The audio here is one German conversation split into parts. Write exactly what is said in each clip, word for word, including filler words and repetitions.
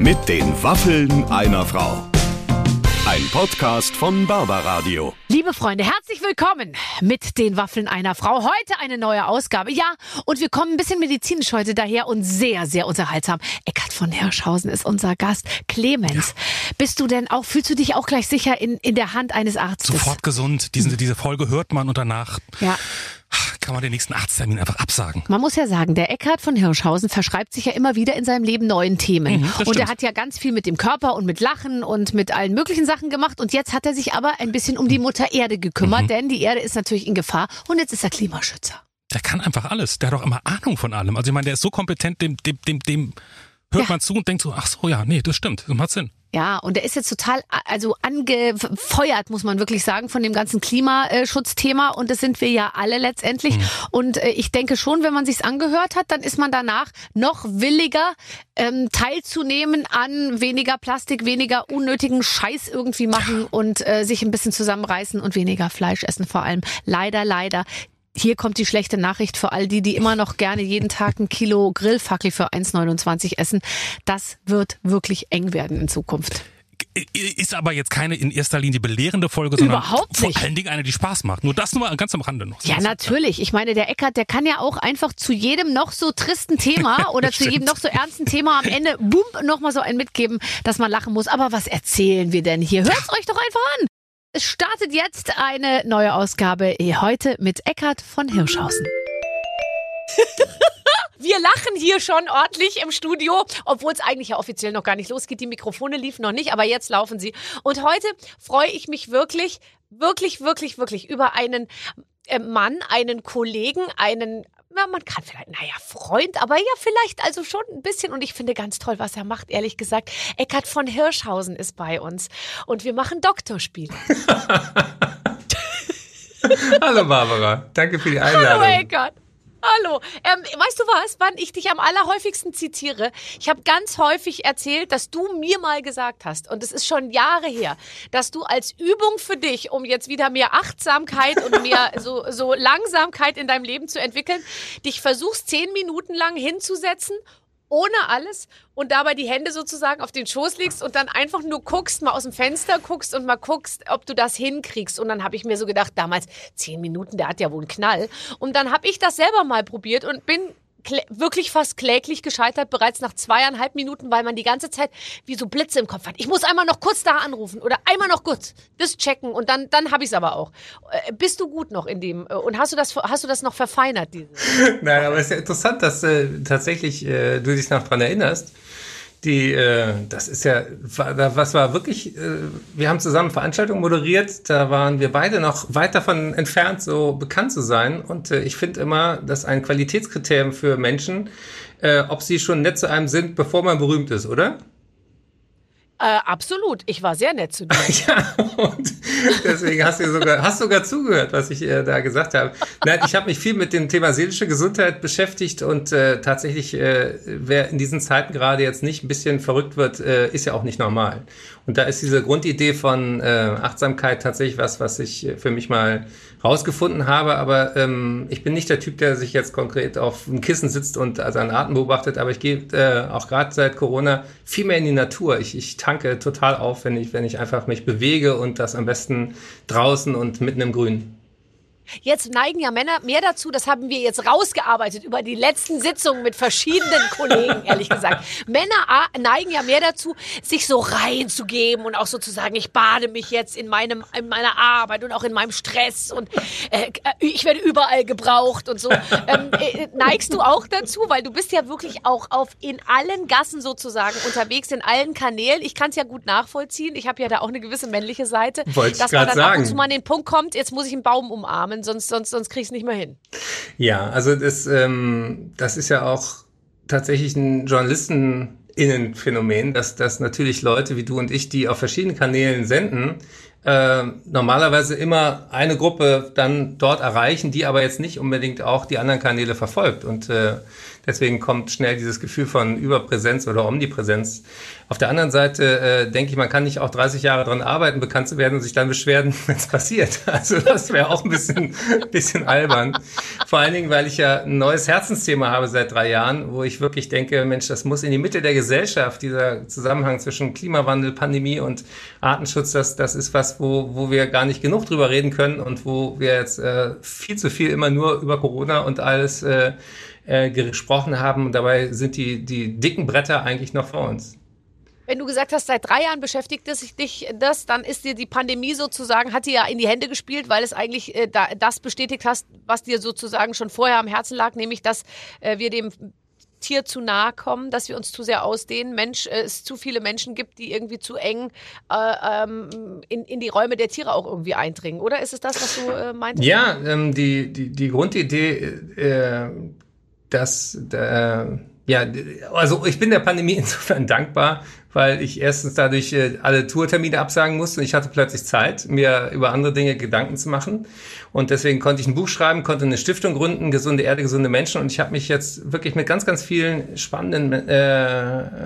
Mit den Waffeln einer Frau. Ein Podcast von Barbaradio. Liebe Freunde, herzlich willkommen mit den Waffeln einer Frau. Heute eine neue Ausgabe. Ja, und wir kommen ein bisschen medizinisch heute daher und sehr, sehr unterhaltsam. Eckhard von Hirschhausen ist unser Gast. Clemens, ja. Bist du denn auch, fühlst du dich auch gleich sicher in, in der Hand eines Arztes? Sofort gesund. Diese, diese Folge hört man und danach... Ja. Kann man den nächsten Arzttermin einfach absagen. Man muss ja sagen, der Eckhard von Hirschhausen verschreibt sich ja immer wieder in seinem Leben neuen Themen. Mhm, und er hat ja ganz viel mit dem Körper und mit Lachen und mit allen möglichen Sachen gemacht. Und jetzt hat er sich aber ein bisschen um die Mutter Erde gekümmert, mhm. denn die Erde ist natürlich in Gefahr. Und jetzt ist er Klimaschützer. Der kann einfach alles. Der hat auch immer Ahnung von allem. Also ich meine, der ist so kompetent, dem, dem, dem, dem hört ja. man zu und denkt so, ach so, ja, nee, das stimmt, das macht Sinn. Ja, und er ist jetzt total also angefeuert, muss man wirklich sagen, von dem ganzen Klimaschutzthema. Und das sind wir ja alle letztendlich. Mhm. Und äh, ich denke schon, wenn man sich's angehört hat, dann ist man danach noch williger, ähm, teilzunehmen an weniger Plastik, weniger unnötigen Scheiß irgendwie machen ja. und äh, sich ein bisschen zusammenreißen und weniger Fleisch essen vor allem. Leider, leider. Hier kommt die schlechte Nachricht für all die, die immer noch gerne jeden Tag ein Kilo Grillfackel für eins neunundzwanzig essen. Das wird wirklich eng werden in Zukunft. Ist aber jetzt keine in erster Linie belehrende Folge, sondern Überhaupt nicht. Vor allen Dingen eine, die Spaß macht. Nur das nur mal ganz am Rande noch. Ja, natürlich. Ich meine, der Eckhard, der kann ja auch einfach zu jedem noch so tristen Thema oder zu jedem noch so ernsten Thema am Ende, boom, noch mal so ein mitgeben, dass man lachen muss. Aber was erzählen wir denn hier? Hört's euch doch einfach an. Es startet jetzt eine neue Ausgabe, heute mit Eckhard von Hirschhausen. Wir lachen hier schon ordentlich im Studio, obwohl es eigentlich ja offiziell noch gar nicht losgeht. Die Mikrofone liefen noch nicht, aber jetzt laufen sie. Und heute freue ich mich wirklich, wirklich, wirklich, wirklich über einen Mann, einen Kollegen, einen... Ja, man kann vielleicht, naja, Freund, aber ja, vielleicht also schon ein bisschen. Und ich finde ganz toll, was er macht, ehrlich gesagt. Eckhard von Hirschhausen ist bei uns. Und wir machen Doktorspiele. Hallo Barbara, danke für die Einladung. Hallo Eckhard. Hallo. Ähm, weißt du was, wann ich dich am allerhäufigsten zitiere? Ich habe ganz häufig erzählt, dass du mir mal gesagt hast, und es ist schon Jahre her, dass du als Übung für dich, um jetzt wieder mehr Achtsamkeit und mehr so, so Langsamkeit in deinem Leben zu entwickeln, dich versuchst, zehn Minuten lang hinzusetzen, ohne alles, und dabei die Hände sozusagen auf den Schoß legst und dann einfach nur guckst, mal aus dem Fenster guckst und mal guckst, ob du das hinkriegst. Und dann habe ich mir so gedacht, damals zehn Minuten, der hat ja wohl einen Knall. Und dann habe ich das selber mal probiert und bin klä- wirklich fast kläglich gescheitert, bereits nach zweieinhalb Minuten, weil man die ganze Zeit wie so Blitze im Kopf hat. Ich muss einmal noch kurz da anrufen oder einmal noch kurz das checken und dann, dann habe ich es aber auch. Äh, bist du gut noch in dem äh, und hast du das, hast du das noch verfeinert? Diese? Nein, aber es ist ja interessant, dass äh, tatsächlich äh, du dich noch dran erinnerst. Die, äh, das ist ja, was war wirklich, äh, wir haben zusammen Veranstaltungen moderiert, da waren wir beide noch weit davon entfernt, so bekannt zu sein. Und äh, ich finde immer, dass ein Qualitätskriterium für Menschen, äh, ob sie schon nett zu einem sind, bevor man berühmt ist, oder? Äh, absolut. Ich war sehr nett zu dir. Ja, und deswegen hast du sogar, hast sogar zugehört, was ich äh, da gesagt habe. Nein, ich habe mich viel mit dem Thema seelische Gesundheit beschäftigt und äh, tatsächlich, äh, wer in diesen Zeiten gerade jetzt nicht ein bisschen verrückt wird, äh, ist ja auch nicht normal. Und da ist diese Grundidee von äh, Achtsamkeit tatsächlich was, was ich für mich mal rausgefunden habe. Aber ähm, ich bin nicht der Typ, der sich jetzt konkret auf einem Kissen sitzt und seinen Atem beobachtet. Aber ich gehe äh, auch gerade seit Corona viel mehr in die Natur. Ich, ich tanke total auf, wenn ich, wenn ich einfach mich bewege und das am besten draußen und mitten im Grün. Jetzt neigen ja Männer mehr dazu, das haben wir jetzt rausgearbeitet über die letzten Sitzungen mit verschiedenen Kollegen, ehrlich gesagt. Männer neigen ja mehr dazu, sich so reinzugeben und auch sozusagen, ich bade mich jetzt in meinem, in meiner Arbeit und auch in meinem Stress und äh, ich werde überall gebraucht und so. Ähm, äh, neigst du auch dazu, weil du bist ja wirklich auch auf in allen Gassen sozusagen unterwegs, in allen Kanälen. Ich kann es ja gut nachvollziehen. Ich habe ja da auch eine gewisse männliche Seite. Wollte dass ich man dann sagen. ab und zu mal an den Punkt kommt, jetzt muss ich einen Baum umarmen. Sonst, sonst, sonst krieg ich es nicht mehr hin. Ja, also das, ähm, das ist ja auch tatsächlich ein JournalistenInnen-Phänomen, dass, dass natürlich Leute wie du und ich, die auf verschiedenen Kanälen senden, äh, normalerweise immer eine Gruppe dann dort erreichen, die aber jetzt nicht unbedingt auch die anderen Kanäle verfolgt. Und äh, deswegen kommt schnell dieses Gefühl von Überpräsenz oder Omnipräsenz. Auf der anderen Seite äh, denke ich, man kann nicht auch dreißig Jahre daran arbeiten, bekannt zu werden und sich dann beschweren, wenn es passiert. Also das wäre auch ein bisschen, bisschen albern. Vor allen Dingen, weil ich ja ein neues Herzensthema habe seit drei Jahren, wo ich wirklich denke, Mensch, das muss in die Mitte der Gesellschaft, dieser Zusammenhang zwischen Klimawandel, Pandemie und Artenschutz, das, das ist was, wo, wo wir gar nicht genug drüber reden können und wo wir jetzt äh, viel zu viel immer nur über Corona und alles äh, äh, gesprochen haben. Und dabei sind die, die dicken Bretter eigentlich noch vor uns. Wenn du gesagt hast, seit drei Jahren beschäftigt es dich das, dann ist dir die Pandemie sozusagen, hat dir ja in die Hände gespielt, weil es eigentlich äh, da, das bestätigt hast, was dir sozusagen schon vorher am Herzen lag, nämlich, dass äh, wir dem Tier zu nahe kommen, dass wir uns zu sehr ausdehnen, Mensch, äh, es zu viele Menschen gibt, die irgendwie zu eng äh, ähm, in, in die Räume der Tiere auch irgendwie eindringen. Oder ist es das, was du äh, meintest? Ja, ähm, die, die, die Grundidee, äh, dass... Äh, Ja, also ich bin der Pandemie insofern dankbar, weil ich erstens dadurch äh, alle Tourtermine absagen musste und ich hatte plötzlich Zeit, mir über andere Dinge Gedanken zu machen. Und deswegen konnte ich ein Buch schreiben, konnte eine Stiftung gründen, Gesunde Erde, gesunde Menschen. Und ich habe mich jetzt wirklich mit ganz, ganz vielen spannenden äh, äh,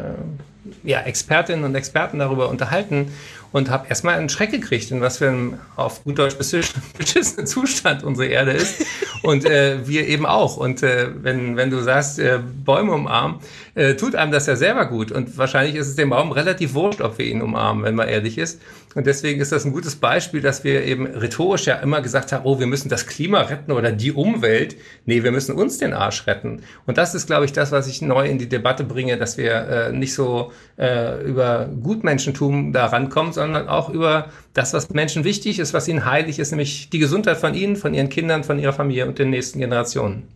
ja, Expertinnen und Experten darüber unterhalten und habe erstmal einen Schreck gekriegt, in was für einem auf gut Deutsch beschissenen Zustand unsere Erde ist und äh, wir eben auch. Und äh, wenn wenn du sagst, äh, Bäume umarmen, äh, tut einem das ja selber gut. Und wahrscheinlich ist es dem Baum relativ wurscht, ob wir ihn umarmen, wenn man ehrlich ist. Und deswegen ist das ein gutes Beispiel, dass wir eben rhetorisch ja immer gesagt haben, oh, wir müssen das Klima retten oder die Umwelt. Nee, wir müssen uns den Arsch retten. Und das ist, glaube ich, das, was ich neu in die Debatte bringe, dass wir äh, nicht so äh, über Gutmenschentum da rankommen, sondern auch über das, was Menschen wichtig ist, was ihnen heilig ist, nämlich die Gesundheit von ihnen, von ihren Kindern, von ihrer Familie und den nächsten Generationen.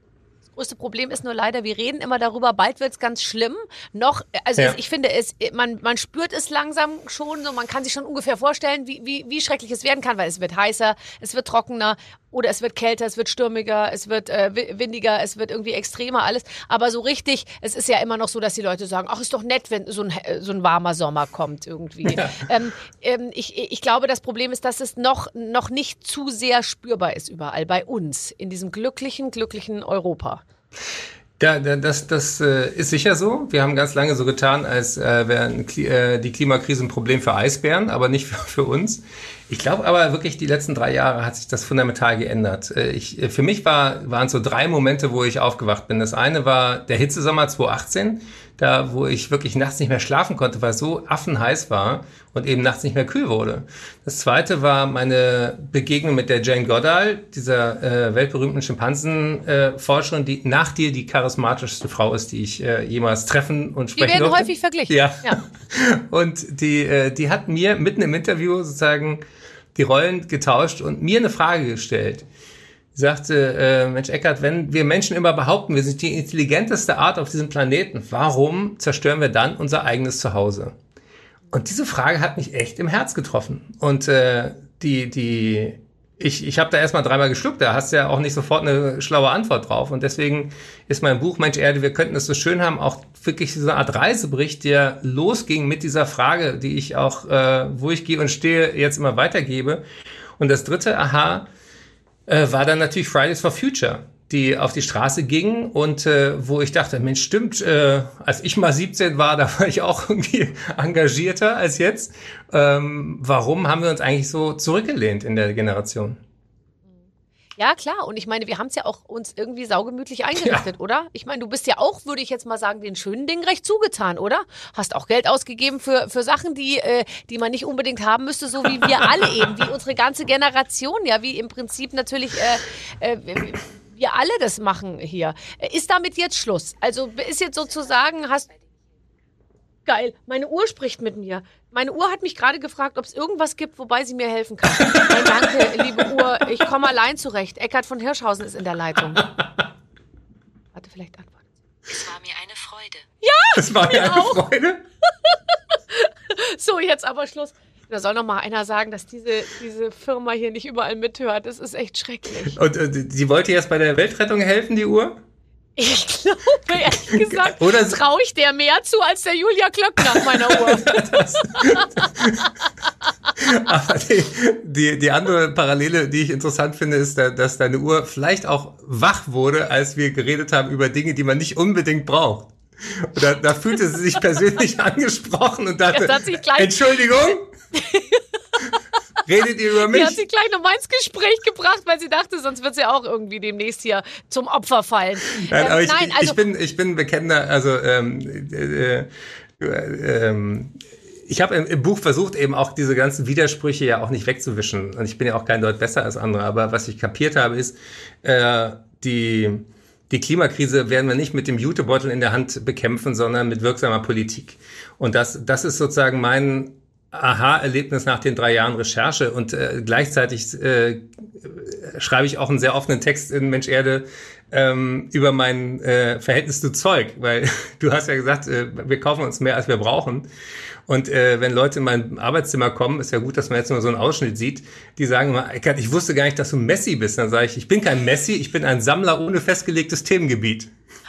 Das größte Problem ist nur leider, wir reden immer darüber, bald wird es ganz schlimm. Noch, also Ja. es, ich finde, es, man, man spürt es langsam schon, so man kann sich schon ungefähr vorstellen, wie, wie, wie schrecklich es werden kann, weil es wird heißer, es wird trockener oder es wird kälter, es wird stürmiger, es wird äh, windiger, es wird irgendwie extremer alles. Aber so richtig, es ist ja immer noch so, dass die Leute sagen, ach, ist doch nett, wenn so ein, so ein warmer Sommer kommt irgendwie. Ja. Ähm, ähm, ich, ich glaube, das Problem ist, dass es noch, noch nicht zu sehr spürbar ist überall bei uns, in diesem glücklichen, glücklichen Europa. Ja, das, das äh, ist sicher so. Wir haben ganz lange so getan, als äh, wäre äh, die Klimakrise ein Problem für Eisbären, aber nicht für, für uns. Ich glaube aber wirklich, die letzten drei Jahre hat sich das fundamental geändert. Äh, ich, für mich war, waren es so drei Momente, wo ich aufgewacht bin. Das eine war der Hitzesommer zwanzig achtzehn, da wo ich wirklich nachts nicht mehr schlafen konnte, weil es so affenheiß war und eben nachts nicht mehr kühl wurde. Das zweite war meine Begegnung mit der Jane Goodall, dieser äh, weltberühmten Schimpansenforscherin, äh, die nach dir die charismatischste Frau ist, die ich äh, jemals treffen und sprechen Die werden durfte. häufig verglichen. Ja. Ja. Und die, äh, die hat mir mitten im Interview sozusagen die Rollen getauscht und mir eine Frage gestellt. Sie sagte, äh, Mensch Eckart, wenn wir Menschen immer behaupten, wir sind die intelligenteste Art auf diesem Planeten, warum zerstören wir dann unser eigenes Zuhause? Und diese Frage hat mich echt im Herz getroffen. Und äh, die, die, ich, ich habe da erstmal dreimal geschluckt, da hast du ja auch nicht sofort eine schlaue Antwort drauf. Und deswegen ist mein Buch Mensch Erde, wir könnten es so schön haben, auch wirklich so eine Art Reisebericht, der losging mit dieser Frage, die ich auch, äh, wo ich gehe und stehe, jetzt immer weitergebe. Und das dritte Aha äh, war dann natürlich Fridays for Future, die auf die Straße gingen und äh, wo ich dachte, Mensch, stimmt, äh, als ich mal siebzehn war, da war ich auch irgendwie engagierter als jetzt. Ähm, warum haben wir uns eigentlich so zurückgelehnt in der Generation? Ja, klar. Und ich meine, wir haben es ja auch uns irgendwie saugemütlich eingerichtet, ja. Oder? Ich meine, du bist ja auch, würde ich jetzt mal sagen, den schönen Dingen recht zugetan, oder? Hast auch Geld ausgegeben für, für Sachen, die, äh, die man nicht unbedingt haben müsste, so wie wir alle eben, wie unsere ganze Generation, ja, wie im Prinzip natürlich äh, äh, wir alle das machen hier. Ist damit jetzt Schluss? Also ist jetzt sozusagen, hast... Geil, meine Uhr spricht mit mir. Meine Uhr hat mich gerade gefragt, ob es irgendwas gibt, wobei sie mir helfen kann. Nein, danke, liebe Uhr, ich komme allein zurecht. Eckart von Hirschhausen ist in der Leitung. Warte, vielleicht antwortet sie. Es war mir eine Freude. Ja, es war mir eine auch. Freude. So, jetzt aber Schluss. Da soll noch mal einer sagen, dass diese, diese Firma hier nicht überall mithört. Das ist echt schrecklich. Und äh, sie wollte jetzt bei der Weltrettung helfen, die Uhr? Ich glaube, ehrlich gesagt, Oder- traue ich der mehr zu als der Julia Klöckner meiner Uhr. Aber die, die, die andere Parallele, die ich interessant finde, ist, dass deine Uhr vielleicht auch wach wurde, als wir geredet haben über Dinge, die man nicht unbedingt braucht. Und da, da fühlte sie sich persönlich angesprochen und dachte, Jetzt hat sie gleich- Entschuldigung, redet ihr über mich? Die hat sie gleich nochmal ins Gespräch gebracht, weil sie dachte, sonst wird sie auch irgendwie demnächst hier zum Opfer fallen. Nein, Ähm, aber ich, nein, ich, also ich bin ich bin bekennender, also ähm, äh, äh, ähm, ich habe im, im Buch versucht, eben auch diese ganzen Widersprüche ja auch nicht wegzuwischen. Und ich bin ja auch kein Deut besser als andere, aber was ich kapiert habe, ist, äh, die Die Klimakrise werden wir nicht mit dem Jutebeutel in der Hand bekämpfen, sondern mit wirksamer Politik. Und das, das ist sozusagen mein Aha-Erlebnis nach den drei Jahren Recherche. Und äh, gleichzeitig äh, schreibe ich auch einen sehr offenen Text in Mensch Erde ähm, über mein äh, Verhältnis zu Zeug. Weil du hast ja gesagt, äh, wir kaufen uns mehr, als wir brauchen. Und äh, wenn Leute in mein Arbeitszimmer kommen, ist ja gut, dass man jetzt nur so einen Ausschnitt sieht, die sagen immer, Eckart, ich wusste gar nicht, dass du Messi bist. Dann sage ich, ich bin kein Messi, ich bin ein Sammler ohne festgelegtes Themengebiet.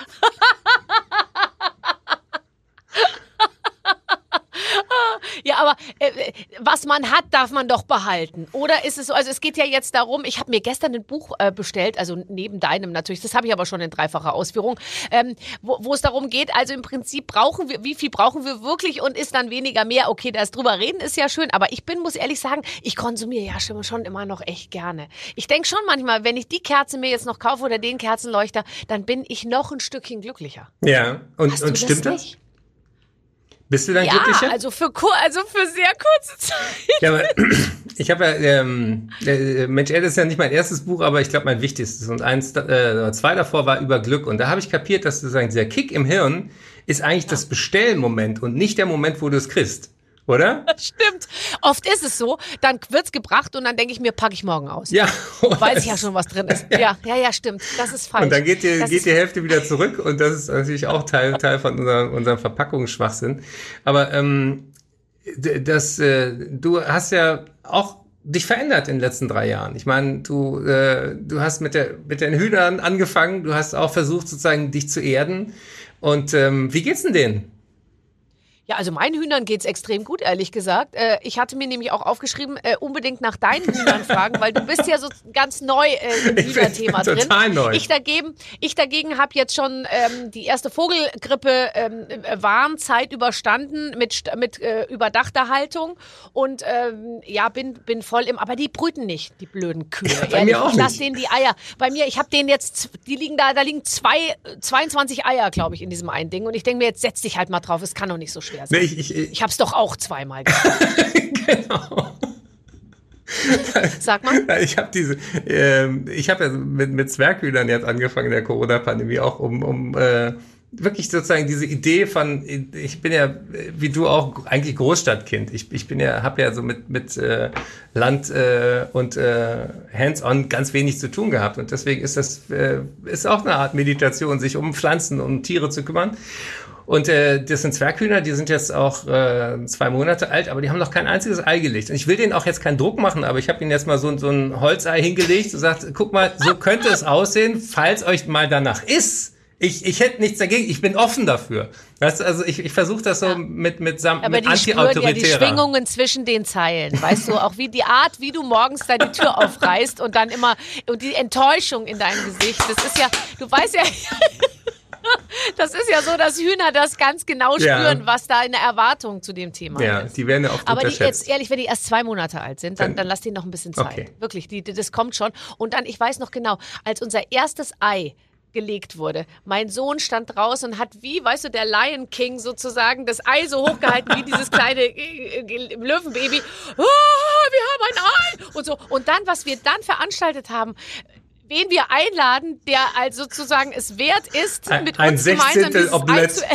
Ja, aber äh, was man hat, darf man doch behalten. Oder ist es so, also es geht ja jetzt darum, ich habe mir gestern ein Buch äh, bestellt, also neben deinem natürlich, das habe ich aber schon in dreifacher Ausführung, ähm, wo, wo es darum geht, also im Prinzip brauchen wir, wie viel brauchen wir wirklich und ist dann weniger mehr? Okay, das drüber reden ist ja schön, aber ich bin, muss ehrlich sagen, ich konsumiere ja schon, schon immer noch echt gerne. Ich denke schon manchmal, wenn ich die Kerze mir jetzt noch kaufe oder den Kerzenleuchter, dann bin ich noch ein Stückchen glücklicher. Ja, und, Hast und du stimmt das das? nicht? Bist du dann Ja, glücklicher? also für, kur- also für sehr kurze Zeit. Ja, aber ich habe ja, ähm, äh, Mensch Erde ist ja nicht mein erstes Buch, aber ich glaube mein wichtigstes. Und eins, äh, zwei davor war über Glück. Und da habe ich kapiert, dass sozusagen dieser Kick im Hirn ist eigentlich das Bestellmoment und nicht der Moment, wo du es kriegst. Oder? Stimmt. Oft ist es so, dann wird's gebracht und dann denke ich mir, packe ich morgen aus. Ja. Weiß ich ja schon, was drin ist. Ja, ja, ja, stimmt. Das ist falsch. Und dann geht die, Das geht ist- die Hälfte wieder zurück und das ist natürlich auch Teil, Teil von unserem, unserem Verpackungsschwachsinn. Aber ähm, d- das, äh, du hast ja auch dich verändert in den letzten drei Jahren. Ich meine, du, äh, du hast mit, der, mit den Hühnern angefangen, du hast auch versucht, sozusagen dich zu erden. Und ähm, wie geht's denn denen? Ja, also meinen Hühnern geht's extrem gut, ehrlich gesagt. Äh, ich hatte mir nämlich auch aufgeschrieben, äh, unbedingt nach deinen Hühnern fragen, weil du bist ja so ganz neu äh, im Ich bin Hühnerthema drin. total neu. Ich dagegen, ich dagegen habe jetzt schon ähm, die erste Vogelgrippe ähm, äh, Warnzeit überstanden mit st- mit äh, überdachter Haltung und ähm, ja bin bin voll im. Aber die brüten nicht, die blöden Kühe. Ja, bei ehrlich. mir auch ich lass nicht. denen die Eier. Bei mir, ich habe denen jetzt, die liegen da, da liegen zwei, zweiundzwanzig Eier, glaube ich, in diesem einen Ding. Und ich denke mir, jetzt setz dich halt mal drauf. Es kann doch nicht so schwer sein. Nee, ich, ich, ich, Ich hab's doch auch zweimal gemacht. genau. Sag mal. Ich habe diese, ähm, ich habe ja mit, mit Zwerghühnern jetzt angefangen in der Corona-Pandemie auch, um, um äh, wirklich sozusagen diese Idee von, ich bin ja wie du auch eigentlich Großstadtkind. Ich, ich bin ja, habe ja so mit mit äh, Land äh, und äh, Hands-on ganz wenig zu tun gehabt und deswegen ist das äh, ist auch eine Art Meditation, sich um Pflanzen, um Tiere zu kümmern. Und äh, das sind Zwerghühner, die sind jetzt auch äh, zwei Monate alt, aber die haben noch kein einziges Ei gelegt. Und ich will denen auch jetzt keinen Druck machen, aber ich habe ihnen jetzt mal so, so ein Holzei hingelegt und gesagt, guck mal, so könnte es aussehen, falls euch mal danach ist. Ich, ich hätte nichts dagegen, ich bin offen dafür. Weißt du, also ich, ich versuche das so Ja. mit, mit, Sam Aber mit die spüren ja die anti-autoritärer. Schwingungen zwischen den Zeilen. Weißt du, auch wie die Art, wie du morgens da die Tür aufreißt und dann immer, und die Enttäuschung in deinem Gesicht. Das ist ja, du weißt ja, das ist ja so, dass Hühner das ganz genau spüren, Ja. was da eine Erwartung zu dem Thema Ja, ist. die werden ja oft Aber die unterschätzt. jetzt, ehrlich, wenn die erst zwei Monate alt sind, dann, Dann- dann lass denen noch ein bisschen Zeit. Okay. Wirklich, die, die, das kommt schon. Und dann, ich weiß noch genau, als unser erstes Ei gelegt wurde. Mein Sohn stand draußen und hat wie, weißt du, der Lion King sozusagen das Ei so hochgehalten wie dieses kleine äh, äh, Löwenbaby. Ah, wir haben ein Ei! Und so. Und dann, was wir dann veranstaltet haben, wen wir einladen, der als sozusagen es wert ist, Ein- mit ein uns gemeinsam Sechzehntel dieses Ei Omelett. zu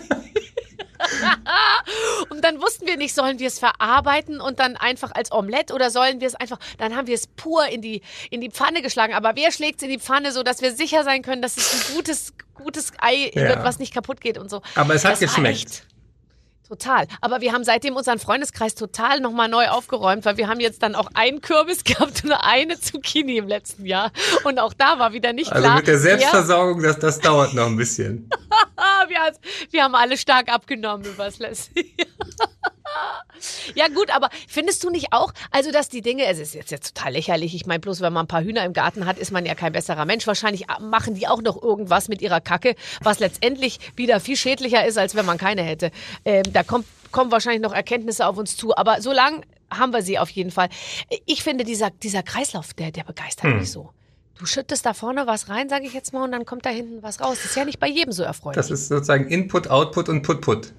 Und dann wussten wir nicht, sollen wir es verarbeiten und dann einfach als Omelette oder sollen wir es einfach, dann haben wir es pur in die, in die Pfanne geschlagen. Aber wer schlägt es in die Pfanne, so dass wir sicher sein können, dass es ein gutes, gutes Ei Ja. wird, was nicht kaputt geht und so. Aber es hat Das war geschmeckt. echt Total. Aber wir haben seitdem unseren Freundeskreis total nochmal neu aufgeräumt, weil wir haben jetzt dann auch einen Kürbis gehabt und eine Zucchini im letzten Jahr. Und auch da war wieder nicht also klar. Also mit der Selbstversorgung, das, das dauert noch ein bisschen. wir, wir haben alle stark abgenommen übers letzte Jahr. Ja gut, aber findest du nicht auch, also dass die Dinge, es ist jetzt, jetzt total lächerlich, ich meine bloß, wenn man ein paar Hühner im Garten hat, ist man ja kein besserer Mensch. Wahrscheinlich machen die auch noch irgendwas mit ihrer Kacke, was letztendlich wieder viel schädlicher ist, als wenn man keine hätte. Ähm, da kommt, kommen wahrscheinlich noch Erkenntnisse auf uns zu, aber so lang haben wir sie auf jeden Fall. Ich finde, dieser, dieser Kreislauf, der, der begeistert hm. mich so. Du schüttest da vorne was rein, sage ich jetzt mal, und dann kommt da hinten was raus. Das ist ja nicht bei jedem so erfreulich. Das ist sozusagen Input, Output und Put-Put.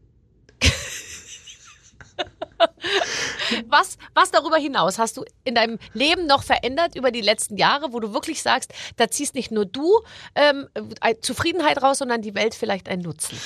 Was, was darüber hinaus hast du in deinem Leben noch verändert über die letzten Jahre, wo du wirklich sagst, da ziehst nicht nur du ähm, Zufriedenheit raus, sondern die Welt vielleicht einen Nutzen?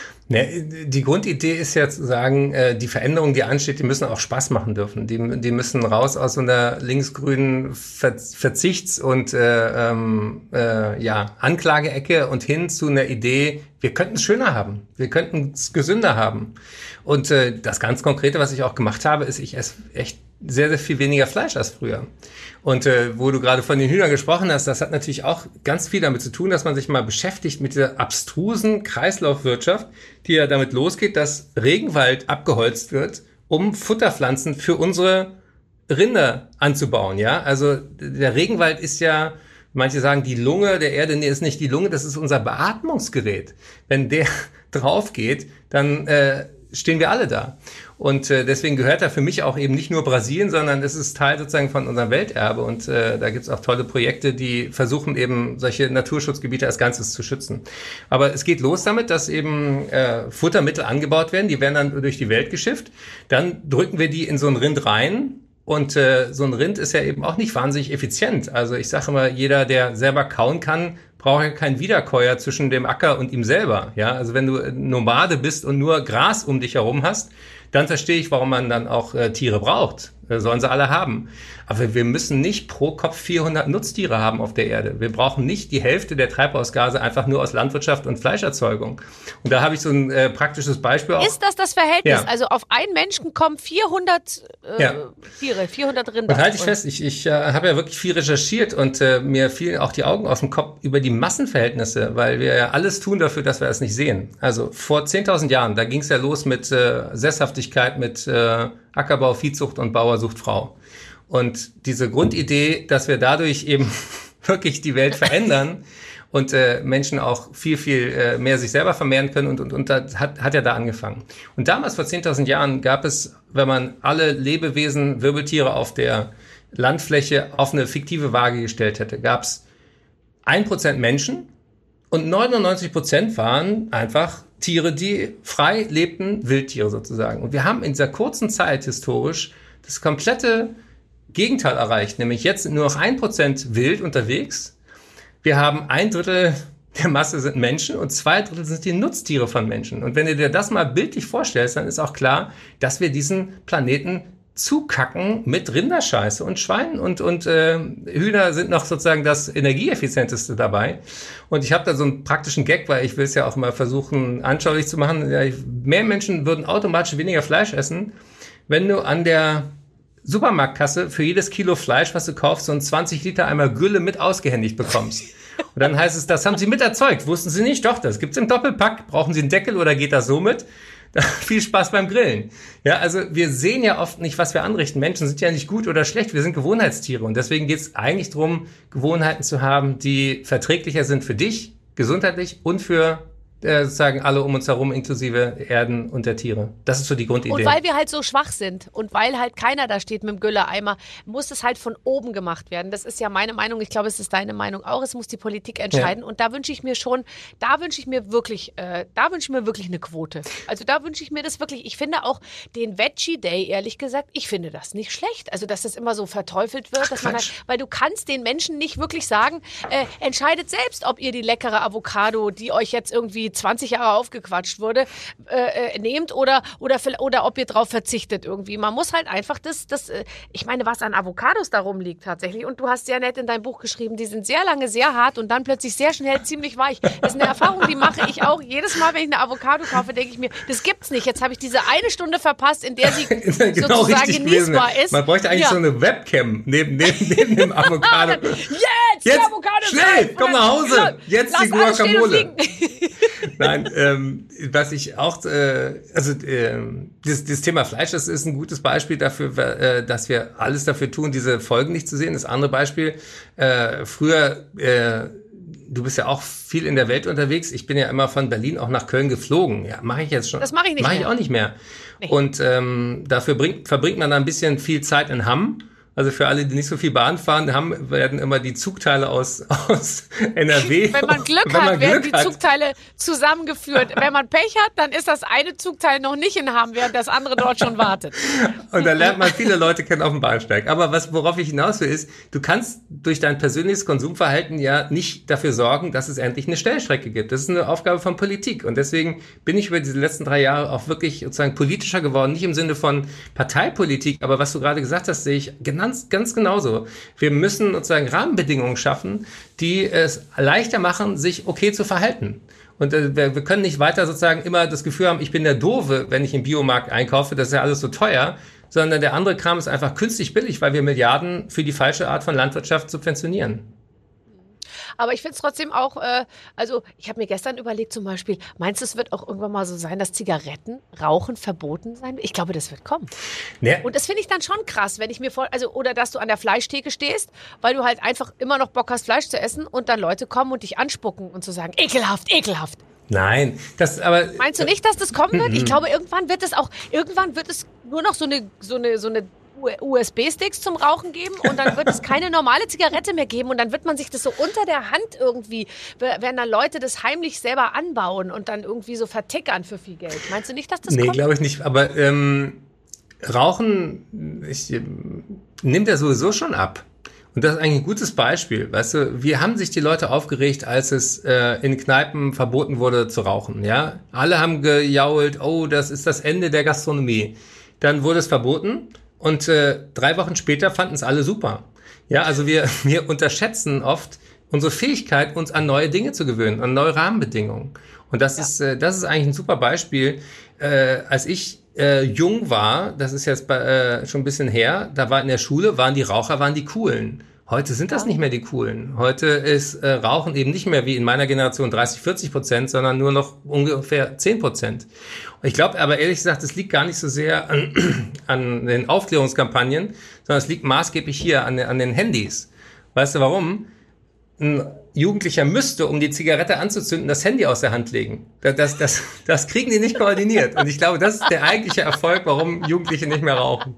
Ne, die Grundidee ist ja zu sagen, die Veränderungen, die ansteht, die müssen auch Spaß machen dürfen. Die, die müssen raus aus so einer linksgrünen Ver- Verzichts- und äh, ähm, äh, ja, Anklageecke und hin zu einer Idee, wir könnten es schöner haben, wir könnten es gesünder haben. Und äh, das ganz Konkrete, was ich auch gemacht habe, ist, ich esse echt sehr, sehr viel weniger Fleisch als früher. Und äh, wo du gerade von den Hühnern gesprochen hast, das hat natürlich auch ganz viel damit zu tun, dass man sich mal beschäftigt mit dieser abstrusen Kreislaufwirtschaft, die ja damit losgeht, dass Regenwald abgeholzt wird, um Futterpflanzen für unsere Rinder anzubauen. Ja, also der Regenwald ist ja, manche sagen, die Lunge der Erde. Nee, ist nicht die Lunge, das ist unser Beatmungsgerät. Wenn der drauf geht, dann äh, stehen wir alle da. Und äh, deswegen gehört da für mich auch eben nicht nur Brasilien, sondern es ist Teil sozusagen von unserem Welterbe. Und äh, da gibt's auch tolle Projekte, die versuchen eben solche Naturschutzgebiete als Ganzes zu schützen. Aber es geht los damit, dass eben äh, Futtermittel angebaut werden. Die werden dann durch die Welt geschifft. Dann drücken wir die in so ein Rind rein. Und äh, so ein Rind ist ja eben auch nicht wahnsinnig effizient. Also ich sage immer, jeder, der selber kauen kann, braucht ja keinen Wiederkäuer zwischen dem Acker und ihm selber. Ja, also wenn du Nomade bist und nur Gras um dich herum hast, dann verstehe ich, warum man dann auch äh, Tiere braucht. Äh, sollen sie alle haben. Aber wir müssen nicht pro Kopf vierhundert Nutztiere haben auf der Erde. Wir brauchen nicht die Hälfte der Treibhausgase einfach nur aus Landwirtschaft und Fleischerzeugung. Und da habe ich so ein äh, praktisches Beispiel auch. Ist das das Verhältnis? Ja. Also auf einen Menschen kommen vierhundert äh, ja. Tiere, vierhundert Rinder. Und halte ich fest, ich, ich äh, habe ja wirklich viel recherchiert und äh, mir fielen auch die Augen aus dem Kopf über die Massenverhältnisse, weil wir ja alles tun dafür, dass wir das nicht sehen. Also vor zehntausend Jahren, da ging es ja los mit äh, Sesshaftigkeit, mit äh, Ackerbau, Viehzucht und Bauer sucht Frau. Und diese Grundidee, dass wir dadurch eben wirklich die Welt verändern und äh, Menschen auch viel, viel äh, mehr sich selber vermehren können und, und, und das hat, hat ja da angefangen. Und damals, vor zehntausend Jahren, gab es, wenn man alle Lebewesen, Wirbeltiere auf der Landfläche auf eine fiktive Waage gestellt hätte, gab es ein Prozent Menschen und neunundneunzig Prozent waren einfach Tiere, die frei lebten, Wildtiere sozusagen. Und wir haben in dieser kurzen Zeit historisch das komplette Gegenteil erreicht, nämlich jetzt sind nur noch ein Prozent wild unterwegs. Wir haben ein Drittel der Masse sind Menschen und zwei Drittel sind die Nutztiere von Menschen. Und wenn du dir das mal bildlich vorstellst, dann ist auch klar, dass wir diesen Planeten zukacken mit Rinderscheiße und Schweinen und und äh, Hühner sind noch sozusagen das energieeffizienteste dabei. Und ich habe da so einen praktischen Gag, weil ich will es ja auch mal versuchen anschaulich zu machen. Ja, mehr Menschen würden automatisch weniger Fleisch essen, wenn du an der Supermarktkasse für jedes Kilo Fleisch, was du kaufst, so einen zwanzig Liter Eimer Gülle mit ausgehändigt bekommst. Und dann heißt es, das haben sie mit erzeugt. Wussten sie nicht? Doch, das gibt's im Doppelpack. Brauchen sie einen Deckel oder geht das so mit? Viel Spaß beim Grillen. Ja, also wir sehen ja oft nicht, was wir anrichten. Menschen sind ja nicht gut oder schlecht. Wir sind Gewohnheitstiere. Und deswegen geht's eigentlich darum, Gewohnheiten zu haben, die verträglicher sind für dich, gesundheitlich und für äh, sozusagen alle um uns herum, inklusive Erden und der Tiere. Das ist so die Grundidee. Und weil wir halt so schwach sind und weil halt keiner da steht mit dem Gülleeimer, muss es halt von oben gemacht werden. Das ist ja meine Meinung. Ich glaube, es ist deine Meinung auch. Es muss die Politik entscheiden. Ja. Und da wünsche ich mir schon, da wünsche ich mir wirklich, äh, da wünsche ich mir wirklich eine Quote. Also da wünsche ich mir das wirklich. Ich finde auch den Veggie Day, ehrlich gesagt, ich finde das nicht schlecht. Also, dass das immer so verteufelt wird, Ach, dass man halt, weil du kannst den Menschen nicht wirklich sagen, äh, entscheidet selbst, ob ihr die leckere Avocado, die euch jetzt irgendwie zwanzig Jahre aufgequatscht wurde, äh, nehmt oder, oder, oder ob ihr drauf verzichtet irgendwie. Man muss halt einfach das, das, ich meine, was an Avocados da rumliegt tatsächlich. Und du hast sehr nett in deinem Buch geschrieben, die sind sehr lange sehr hart und dann plötzlich sehr schnell ziemlich weich. Das ist eine Erfahrung, die mache ich auch. Jedes Mal, wenn ich eine Avocado kaufe, denke ich mir, das gibt's nicht. Jetzt habe ich diese eine Stunde verpasst, in der sie genau, sozusagen genießbar ist. Man bräuchte eigentlich ja. so eine Webcam neben, neben, neben dem Avocado. Jetzt, Jetzt, die Avocado schnell, komm nach Hause. Jetzt Lass die Guacamole. Nein, ähm, was ich auch, äh, also äh, das, das Thema Fleisch, das ist ein gutes Beispiel dafür, äh, dass wir alles dafür tun, diese Folgen nicht zu sehen. Das andere Beispiel, äh, früher, äh, du bist ja auch viel in der Welt unterwegs. Ich bin ja immer von Berlin auch nach Köln geflogen. Ja, mache ich jetzt schon. Das mache ich nicht mach mehr. Mache ich auch nicht mehr. Nee. Und ähm, dafür bringt, verbringt man da ein bisschen viel Zeit in Hamm. Also für alle, die nicht so viel Bahn fahren, haben, werden immer die Zugteile aus, aus N R W. Wenn man Glück man hat, Glück werden die hat. Zugteile zusammengeführt. Wenn man Pech hat, dann ist das eine Zugteil noch nicht in Hamm, während das andere dort schon wartet. Und da lernt man viele Leute kennen auf dem Bahnsteig. Aber was, worauf ich hinaus will, ist, du kannst durch dein persönliches Konsumverhalten ja nicht dafür sorgen, dass es endlich eine Stellstrecke gibt. Das ist eine Aufgabe von Politik. Und deswegen bin ich über diese letzten drei Jahre auch wirklich sozusagen politischer geworden. Nicht im Sinne von Parteipolitik, aber was du gerade gesagt hast, sehe ich genau Ganz, ganz genauso. Wir müssen sozusagen Rahmenbedingungen schaffen, die es leichter machen, sich okay zu verhalten. Und äh, wir, wir können nicht weiter sozusagen immer das Gefühl haben, ich bin der Doofe, wenn ich im Biomarkt einkaufe, das ist ja alles so teuer, sondern der andere Kram ist einfach künstlich billig, weil wir Milliarden für die falsche Art von Landwirtschaft subventionieren. Aber ich finde es trotzdem auch, äh, also ich habe mir gestern überlegt zum Beispiel, meinst du, es wird auch irgendwann mal so sein, dass Zigaretten, Rauchen verboten sein? Ich glaube, das wird kommen. Ja. Und das finde ich dann schon krass, wenn ich mir vor, also oder dass du an der Fleischtheke stehst, weil du halt einfach immer noch Bock hast, Fleisch zu essen und dann Leute kommen und dich anspucken und zu sagen, ekelhaft, ekelhaft. Nein, das aber. Meinst du nicht, dass das kommen wird? Ich glaube, irgendwann wird es auch, irgendwann wird es nur noch so eine, so eine, so eine U S B-Sticks zum Rauchen geben und dann wird es keine normale Zigarette mehr geben und dann wird man sich das so unter der Hand irgendwie, werden dann Leute das heimlich selber anbauen und dann irgendwie so vertickern für viel Geld. Meinst du nicht, dass das nee, kommt? Nee, glaube ich nicht. Aber ähm, Rauchen ich, äh, nimmt ja sowieso schon ab. Und das ist eigentlich ein gutes Beispiel. Weißt du, wie haben sich die Leute aufgeregt, als es äh, in Kneipen verboten wurde zu rauchen? Ja, alle haben gejault, oh, das ist das Ende der Gastronomie. Dann wurde es verboten. Und äh, drei Wochen später fanden es alle super. Ja, also wir, wir unterschätzen oft unsere Fähigkeit, uns an neue Dinge zu gewöhnen, an neue Rahmenbedingungen. Und das ja. ist äh, das ist eigentlich ein super Beispiel. Äh, als ich äh, jung war, das ist jetzt bei, äh, schon ein bisschen her, da war in der Schule, waren die Raucher, waren die Coolen. Heute sind das ja. nicht mehr die Coolen. Heute ist äh, Rauchen eben nicht mehr wie in meiner Generation dreißig, vierzig Prozent, sondern nur noch ungefähr zehn Prozent. Ich glaube aber ehrlich gesagt, es liegt gar nicht so sehr an, an den Aufklärungskampagnen, sondern es liegt maßgeblich hier an, an den Handys. Weißt du warum? Ein Jugendlicher müsste, um die Zigarette anzuzünden, das Handy aus der Hand legen. Das, das, das, das kriegen die nicht koordiniert. Und ich glaube, das ist der eigentliche Erfolg, warum Jugendliche nicht mehr rauchen.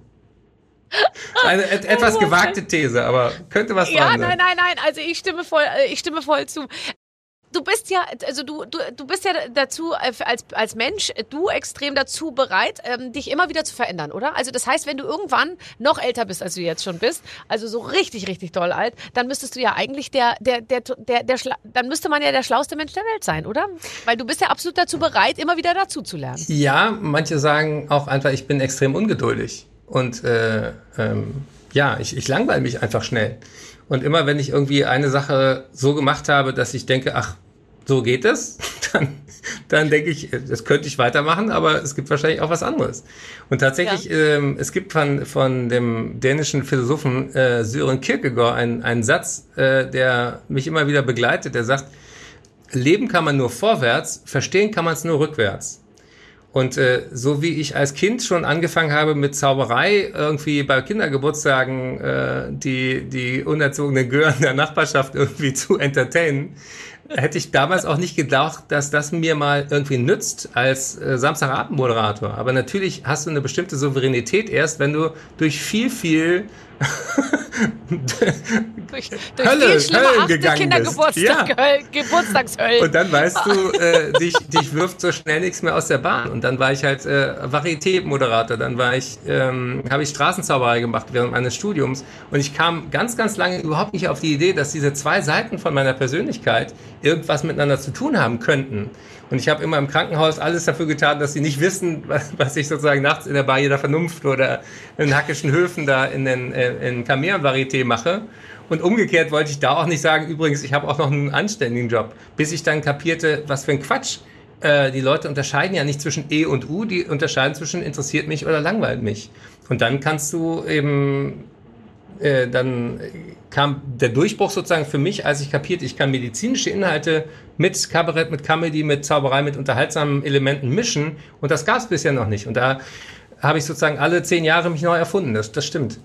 Eine et- etwas gewagte These, aber könnte was dran ja, sein. Ja, nein, nein, nein, also ich stimme voll, ich stimme voll zu. Du bist ja, also du, du, du bist ja dazu als, als Mensch, du extrem dazu bereit, ähm, dich immer wieder zu verändern, oder? Also das heißt, wenn du irgendwann noch älter bist, als du jetzt schon bist, also so richtig, richtig doll alt, dann müsstest du ja eigentlich der, der, der, der, der, Schla- dann müsste man ja der schlauste Mensch der Welt sein, oder? Weil du bist ja absolut dazu bereit, immer wieder dazu zu lernen. Ja, manche sagen auch einfach, ich bin extrem ungeduldig. Und äh, ähm, ja, ich, ich langweile mich einfach schnell. Und immer, wenn ich irgendwie eine Sache so gemacht habe, dass ich denke, ach, so geht es, dann, dann denke ich, das könnte ich weitermachen, aber es gibt wahrscheinlich auch was anderes. Und tatsächlich, ja. ähm, es gibt von, von dem dänischen Philosophen äh, Søren Kierkegaard einen, einen Satz, äh, der mich immer wieder begleitet, der sagt, leben kann man nur vorwärts, verstehen kann man es nur rückwärts. Und äh, so wie ich als Kind schon angefangen habe mit Zauberei, irgendwie bei Kindergeburtstagen äh, die die unerzogenen Gören der Nachbarschaft irgendwie zu entertainen, hätte ich damals auch nicht gedacht, dass das mir mal irgendwie nützt als äh, Samstagabendmoderator. Aber natürlich hast du eine bestimmte Souveränität erst, wenn du durch viel, viel durch, durch Hölle, viel schlimme Höllen achte gegangen Kindergeburtstag, ja. Höll, Geburtstagshöllen. Und dann weißt du, äh, dich, dich wirft so schnell nichts mehr aus der Bahn. Und dann war ich halt äh, Varieté-Moderator, dann war ich, ähm, habe ich Straßenzauberei gemacht während meines Studiums. Und ich kam ganz, ganz lange überhaupt nicht auf die Idee, dass diese zwei Seiten von meiner Persönlichkeit irgendwas miteinander zu tun haben könnten. Und ich habe immer im Krankenhaus alles dafür getan, dass sie nicht wissen, was, was ich sozusagen nachts in der Barriere der Vernunft oder in Hackischen Höfen da in den äh, in Kamea-Varieté mache. Und umgekehrt wollte ich da auch nicht sagen, übrigens, ich habe auch noch einen anständigen Job, bis ich dann kapierte, was für ein Quatsch. Äh, die Leute unterscheiden ja nicht zwischen E und U, die unterscheiden zwischen interessiert mich oder langweilt mich. Und dann kannst du eben, äh, dann kam der Durchbruch sozusagen für mich, als ich kapierte, ich kann medizinische Inhalte mit Kabarett, mit Comedy, mit Zauberei, mit unterhaltsamen Elementen mischen. Und das gab es bisher noch nicht. Und da habe ich sozusagen alle zehn Jahre mich neu erfunden. Das, das stimmt.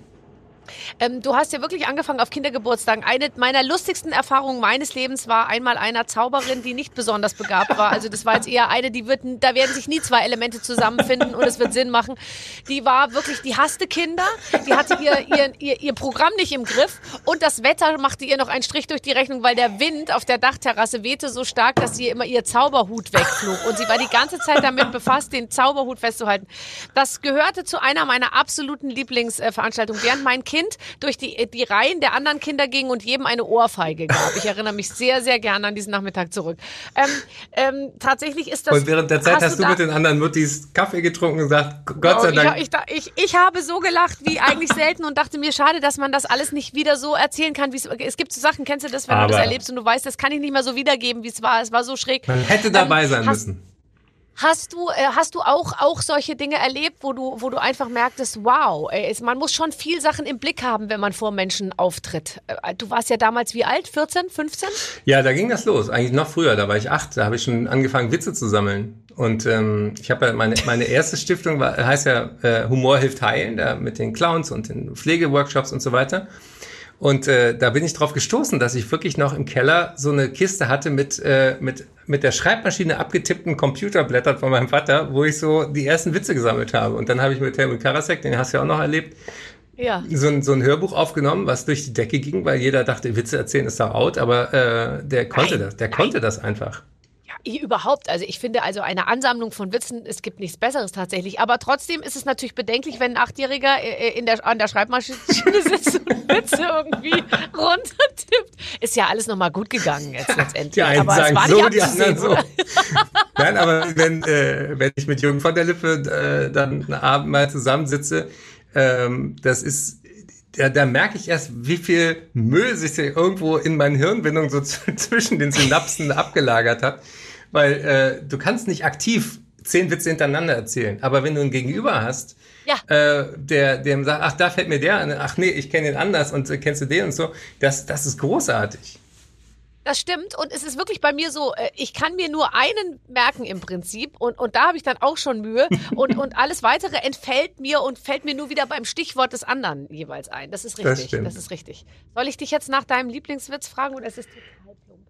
Ähm, du hast ja wirklich angefangen auf Kindergeburtstagen. Eine meiner lustigsten Erfahrungen meines Lebens war einmal einer Zauberin, die nicht besonders begabt war. Also das war jetzt eher eine, die wird, da werden sich nie zwei Elemente zusammenfinden und es wird Sinn machen. Die war wirklich, die hasste Kinder, die hatte ihr, ihr, ihr, ihr Programm nicht im Griff und das Wetter machte ihr noch einen Strich durch die Rechnung, weil der Wind auf der Dachterrasse wehte so stark, dass ihr immer ihr Zauberhut wegflog. Und sie war die ganze Zeit damit befasst, den Zauberhut festzuhalten. Das gehörte zu einer meiner absoluten Lieblingsveranstaltungen, während mein Kind durch die, die Reihen der anderen Kinder ging und jedem eine Ohrfeige gab. Ich erinnere mich sehr, sehr gerne an diesen Nachmittag zurück. Ähm, ähm, tatsächlich ist das... Und während der Zeit hast, hast du, du mit den anderen Muttis Kaffee getrunken und gesagt, Gott oh, sei Dank. Ich, ich, ich, ich habe so gelacht wie eigentlich selten und dachte mir, schade, dass man das alles nicht wieder so erzählen kann. Wie's, es gibt so Sachen, kennst du das, wenn Aber du das erlebst und du weißt, das kann ich nicht mehr so wiedergeben, wie es war. Es war so schräg. Man hätte dabei ähm, sein hast, müssen. Hast du, äh, hast du auch, auch solche Dinge erlebt, wo du, wo du einfach merktest, wow, ey, man muss schon viel Sachen im Blick haben, wenn man vor Menschen auftritt. Äh, du warst ja damals wie alt? vierzehn, fünfzehn? Ja, da ging das los. Eigentlich noch früher, da war ich acht, da habe ich schon angefangen, Witze zu sammeln. Und ähm, ich habe ja meine, meine erste Stiftung war, heißt ja äh, Humor hilft heilen, da mit den Clowns und den Pflegeworkshops und so weiter. Und äh, da bin ich drauf gestoßen, dass ich wirklich noch im Keller so eine Kiste hatte mit äh, mit mit der Schreibmaschine abgetippten Computerblättern von meinem Vater, wo ich so die ersten Witze gesammelt habe. Und dann habe ich mit Helmut Karasek, den hast du ja auch noch erlebt, ja. so, ein, so ein Hörbuch aufgenommen, was durch die Decke ging, weil jeder dachte, Witze erzählen ist doch out, aber äh, der konnte nein, das, der nein. konnte das einfach. Ja, überhaupt. Also ich finde also eine Ansammlung von Witzen, es gibt nichts Besseres tatsächlich. Aber trotzdem ist es natürlich bedenklich, wenn ein Achtjähriger in der, an der Schreibmaschine sitzt und Witze irgendwie runtertippt. Ist ja alles nochmal gut gegangen jetzt letztendlich. Die einen aber sagen es war so, die anderen so. Nein, aber wenn, äh, wenn ich mit Jürgen von der Lippe äh, dann einen Abend mal zusammensitze, ähm, das ist Da, da merke ich erst, wie viel Müll sich irgendwo in meinen Hirnwindungen so zwischen den Synapsen abgelagert hat. Weil äh, du kannst nicht aktiv zehn Witze hintereinander erzählen. Aber wenn du einen Gegenüber hast, ja. äh, der dem sagt, ach, da fällt mir der an, ach nee, ich kenne den anders und äh, kennst du den und so, das, das ist großartig. Das stimmt und es ist wirklich bei mir so, ich kann mir nur einen merken im Prinzip und, und da habe ich dann auch schon Mühe und, und alles Weitere entfällt mir und fällt mir nur wieder beim Stichwort des anderen jeweils ein. Das ist richtig, das, das ist richtig. Soll ich dich jetzt nach deinem Lieblingswitz fragen oder ist es total plump?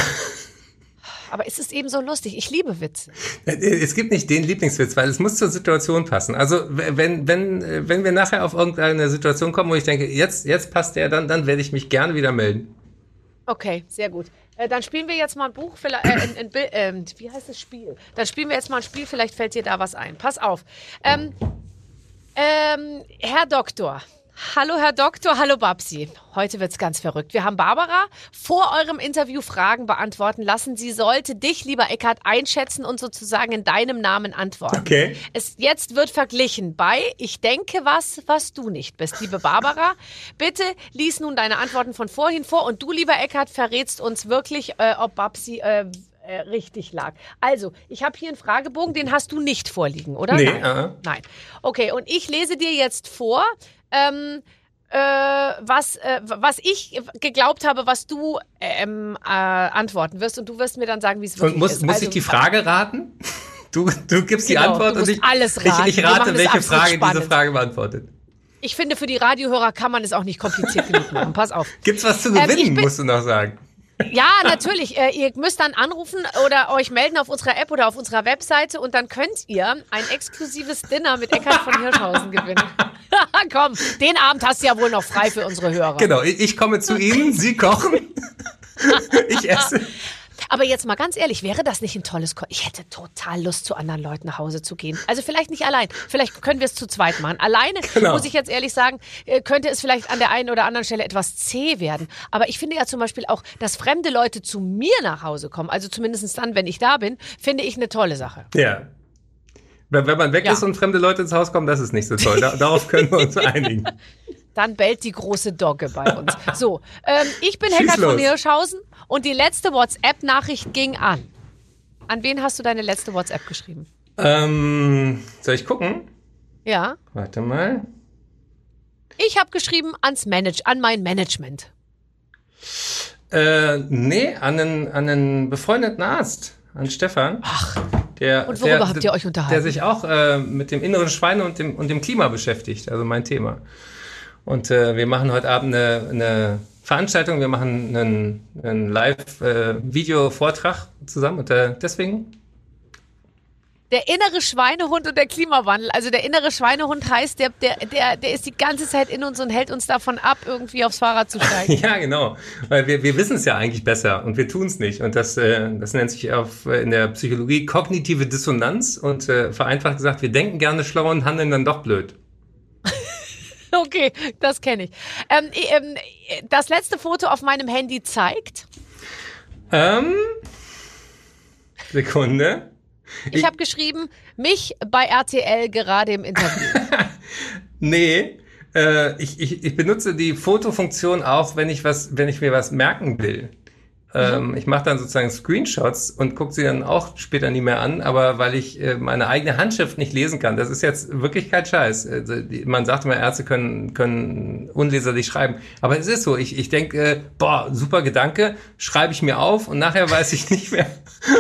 Aber es ist eben so lustig. Ich liebe Witze. Es gibt nicht den Lieblingswitz, weil es muss zur Situation passen. Also wenn wenn wenn wir nachher auf irgendeine Situation kommen, wo ich denke, jetzt jetzt passt der, dann dann werde ich mich gerne wieder melden. Okay, sehr gut. Äh, dann spielen wir jetzt mal ein Buch, vielleicht, äh, ein, ein, äh, wie heißt das Spiel? Dann spielen wir jetzt mal ein Spiel, vielleicht fällt dir da was ein. Pass auf. Ähm, ähm, Herr Doktor. Hallo Herr Doktor, hallo Babsi. Heute wird's ganz verrückt. Wir haben Barbara vor eurem Interview Fragen beantworten lassen. Sie sollte dich, lieber Eckhard, einschätzen und sozusagen in deinem Namen antworten. Okay. Es jetzt wird verglichen bei Ich denke was, was du nicht bist. Liebe Barbara, bitte lies nun deine Antworten von vorhin vor und du, lieber Eckhard, verrätst uns wirklich, äh, ob Babsi äh, äh, richtig lag. Also, ich habe hier einen Fragebogen, den hast du nicht vorliegen, oder? Nee. Nein. Uh-huh. Nein. Okay, und ich lese dir jetzt vor, Ähm, äh, was, äh, was ich geglaubt habe, was du ähm, äh, antworten wirst und du wirst mir dann sagen, wie es wirklich und muss, ist. Muss also, ich die Frage raten? Du, du gibst genau, die Antwort du musst und ich, alles raten. ich, ich rate, welche Frage spannend. diese Frage beantwortet. Ich finde, für die Radiohörer kann man es auch nicht kompliziert genug machen. Pass auf. Gibt's was zu gewinnen, ähm, bin, musst du noch sagen. Ja, natürlich. Äh, ihr müsst dann anrufen oder euch melden auf unserer App oder auf unserer Webseite und dann könnt ihr ein exklusives Dinner mit Eckhard von Hirschhausen gewinnen. Komm, den Abend hast du ja wohl noch frei für unsere Hörer. Genau, ich, ich komme zu Ihnen, Sie kochen, ich esse. Aber jetzt mal ganz ehrlich, wäre das nicht ein tolles Ko- Ich hätte total Lust, zu anderen Leuten nach Hause zu gehen. Also vielleicht nicht allein. Vielleicht können wir es zu zweit machen. Alleine, Genau. muss ich jetzt ehrlich sagen, äh, könnte es vielleicht an der einen oder anderen Stelle etwas zäh werden. Aber ich finde ja zum Beispiel auch, dass fremde Leute zu mir nach Hause kommen, also zumindest dann, wenn ich da bin, finde ich eine tolle Sache. Ja. Wenn, wenn man weg Ja. ist und fremde Leute ins Haus kommen, das ist nicht so toll. Da, darauf können wir uns einigen. Dann bellt die große Dogge bei uns. So, ähm, ich bin Schieß Heckert von los. Hirschhausen und die letzte WhatsApp-Nachricht ging an. An wen hast du deine letzte WhatsApp geschrieben? Ähm, soll ich gucken? Ja. Warte mal. Ich habe geschrieben ans Manage, an mein Management. Äh, nee, an einen, an einen befreundeten Arzt, an Stefan. Ach, Der, und worüber der, habt ihr euch unterhalten? Der sich auch äh, mit dem inneren Schweine und dem, und dem Klima beschäftigt, also mein Thema. Und äh, wir machen heute Abend eine, eine Veranstaltung, wir machen einen, einen Live-Video-Vortrag zusammen und äh, deswegen... Der innere Schweinehund und der Klimawandel. Also der innere Schweinehund heißt, der, der, der, der ist die ganze Zeit in uns und hält uns davon ab, irgendwie aufs Fahrrad zu steigen. Ja, genau. Weil wir, wir wissen es ja eigentlich besser und wir tun es nicht. Und das, äh, das nennt sich auf, in der Psychologie kognitive Dissonanz. Und äh, vereinfacht gesagt, wir denken gerne schlau und handeln dann doch blöd. Okay, das kenne ich. Ähm, ähm, das letzte Foto auf meinem Handy zeigt, Ähm, Sekunde. ich habe geschrieben, mich bei R T L gerade im Interview. Nee, äh, ich, ich, ich benutze die Fotofunktion auch, wenn ich was, wenn ich mir was merken will. Ähm, ich mache dann sozusagen Screenshots und gucke sie dann auch später nie mehr an, aber weil ich äh, meine eigene Handschrift nicht lesen kann. Das ist jetzt wirklich kein Scheiß. Also, die, man sagt immer, Ärzte können, können unleserlich schreiben. Aber es ist so. Ich, ich denke, äh, boah, super Gedanke, schreibe ich mir auf und nachher weiß ich nicht mehr,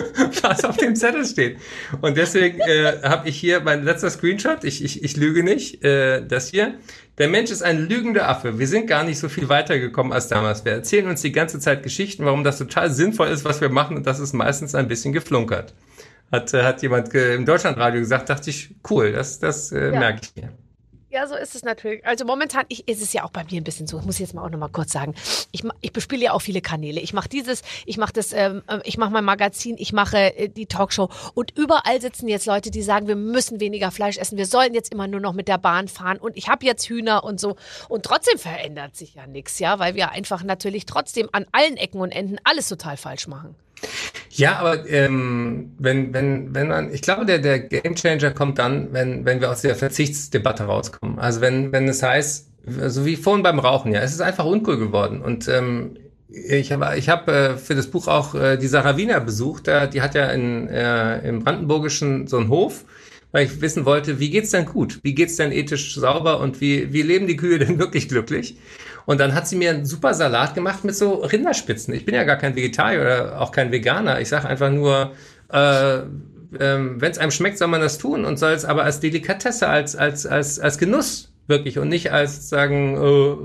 was auf dem Zettel steht. Und deswegen äh, habe ich hier mein letzter Screenshot. Ich, ich, ich lüge nicht. Äh, das hier. Der Mensch ist ein lügender Affe. Wir sind gar nicht so viel weitergekommen als damals. Wir erzählen uns die ganze Zeit Geschichten, warum das total sinnvoll ist, was wir machen. Und das ist meistens ein bisschen geflunkert. Hat, äh, hat jemand äh, im Deutschlandradio gesagt, dachte ich, cool, das, das äh, Ja. merke ich mir. Ja, so ist es natürlich. Also momentan ich, ist es ja auch bei mir ein bisschen so. Ich muss jetzt mal auch noch mal kurz sagen. Ich, ma- ich bespiele ja auch viele Kanäle. Ich mache dieses, ich mache das, ähm, äh, ich mache mein Magazin, ich mache äh, die Talkshow. Und überall sitzen jetzt Leute, die sagen, wir müssen weniger Fleisch essen. Wir sollen jetzt immer nur noch mit der Bahn fahren. Und ich habe jetzt Hühner und so. Und trotzdem verändert sich ja nichts, ja, weil wir einfach natürlich trotzdem an allen Ecken und Enden alles total falsch machen. Ja, aber ähm, wenn, wenn, wenn man, ich glaube, der, der Gamechanger kommt dann, wenn, wenn wir aus der Verzichtsdebatte rauskommen. Also wenn, wenn es heißt, so wie vorhin beim Rauchen, ja, es ist einfach uncool geworden. Und ähm, ich habe ich hab, äh, für das Buch auch äh, die Sarah Wiener besucht. Da, die hat ja in, äh, im Brandenburgischen so einen Hof, weil ich wissen wollte, wie geht's denn gut? Wie geht's denn ethisch sauber und wie, wie leben die Kühe denn wirklich glücklich? Und dann hat sie mir einen super Salat gemacht mit so Rinderspitzen. Ich bin ja gar kein Vegetarier oder auch kein Veganer. Ich sage einfach nur, äh, ähm, wenn es einem schmeckt, soll man das tun und soll es aber als Delikatesse, als als als als Genuss wirklich und nicht als sagen,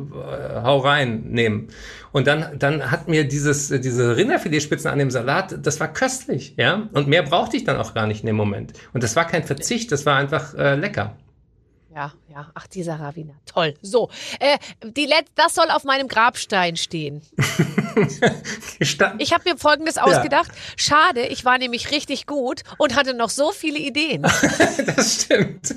äh, hau rein nehmen. Und dann dann hat mir dieses diese Rinderfiletspitzen an dem Salat, das war köstlich, ja. Und mehr brauchte ich dann auch gar nicht in dem Moment. Und das war kein Verzicht, das war einfach äh, lecker. Ja, ja. Ach, die Sarah Wiener. Toll. So, äh, die Let das soll auf meinem Grabstein stehen. Gesta- Ich habe mir Folgendes ausgedacht. Schade, ich war nämlich richtig gut und hatte noch so viele Ideen. Das stimmt.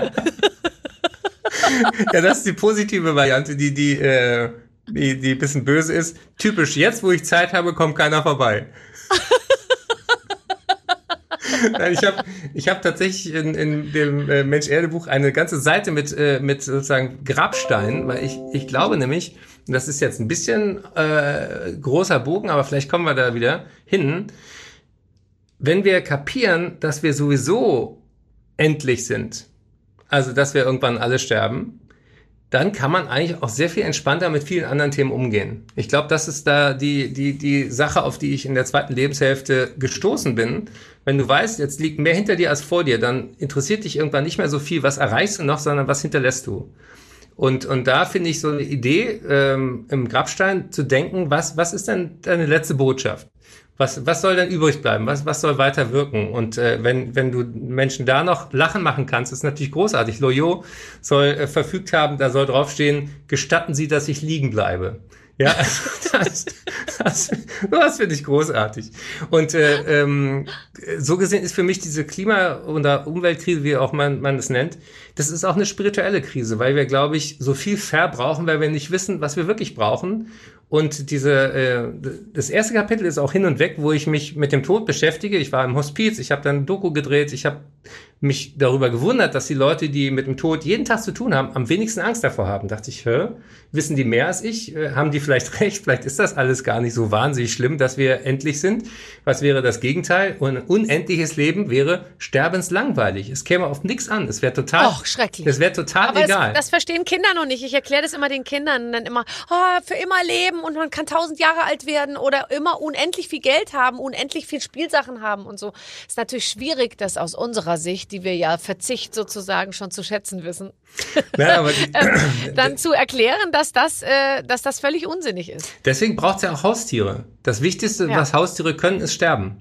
Ja, das ist die positive Variante, die die äh, die die ein bisschen böse ist. Typisch, jetzt wo ich Zeit habe, kommt keiner vorbei. Nein, ich habe ich hab tatsächlich in, in dem äh, Mensch-Erde-Buch eine ganze Seite mit, äh, mit sozusagen Grabsteinen, weil ich, ich glaube nämlich, und das ist jetzt ein bisschen äh, großer Bogen, aber vielleicht kommen wir da wieder hin, wenn wir kapieren, dass wir sowieso endlich sind, also dass wir irgendwann alle sterben, dann kann man eigentlich auch sehr viel entspannter mit vielen anderen Themen umgehen. Ich glaube, das ist da die, die, die Sache, auf die ich in der zweiten Lebenshälfte gestoßen bin. Wenn du weißt, jetzt liegt mehr hinter dir als vor dir, dann interessiert dich irgendwann nicht mehr so viel, was erreichst du noch, sondern was hinterlässt du. Und, und da finde ich so eine Idee, ähm, im Grabstein zu denken, was, was ist denn deine letzte Botschaft? Was, was soll denn übrig bleiben? Was, was soll weiter wirken? Und äh, wenn, wenn du Menschen da noch lachen machen kannst, ist natürlich großartig. Loyot soll äh, verfügt haben, da soll draufstehen, gestatten Sie, dass ich liegen bleibe. Ja, also das, das, das finde ich großartig. Und äh, ähm, so gesehen ist für mich diese Klima- oder Umweltkrise, wie auch man, man es nennt, das ist auch eine spirituelle Krise, weil wir, glaube ich, so viel verbrauchen, weil wir nicht wissen, was wir wirklich brauchen. Und diese, äh, das erste Kapitel ist auch Hin und Weg, wo ich mich mit dem Tod beschäftige. Ich war im Hospiz, ich habe dann ein Doku gedreht, ich habe mich darüber gewundert, dass die Leute, die mit dem Tod jeden Tag zu tun haben, am wenigsten Angst davor haben. Dachte ich, hä, wissen die mehr als ich? Äh, haben die vielleicht recht? Vielleicht ist das alles gar nicht so wahnsinnig schlimm, dass wir endlich sind. Was wäre das Gegenteil? Und ein unendliches Leben wäre sterbenslangweilig. Es käme auf nichts an. Es wäre total, Och, schrecklich. Es wäre total Aber egal. Es, das verstehen Kinder noch nicht. Ich erkläre das immer den Kindern. Und dann immer, oh, für immer leben und man kann tausend Jahre alt werden oder immer unendlich viel Geld haben, unendlich viel Spielsachen haben und so. Ist natürlich schwierig, das aus unserer Sicht, die wir ja Verzicht sozusagen schon zu schätzen wissen, Ja, aber die, ähm, dann zu erklären, dass das, äh, dass das völlig unsinnig ist. Deswegen braucht es ja auch Haustiere. Das Wichtigste, Ja. was Haustiere können, ist sterben.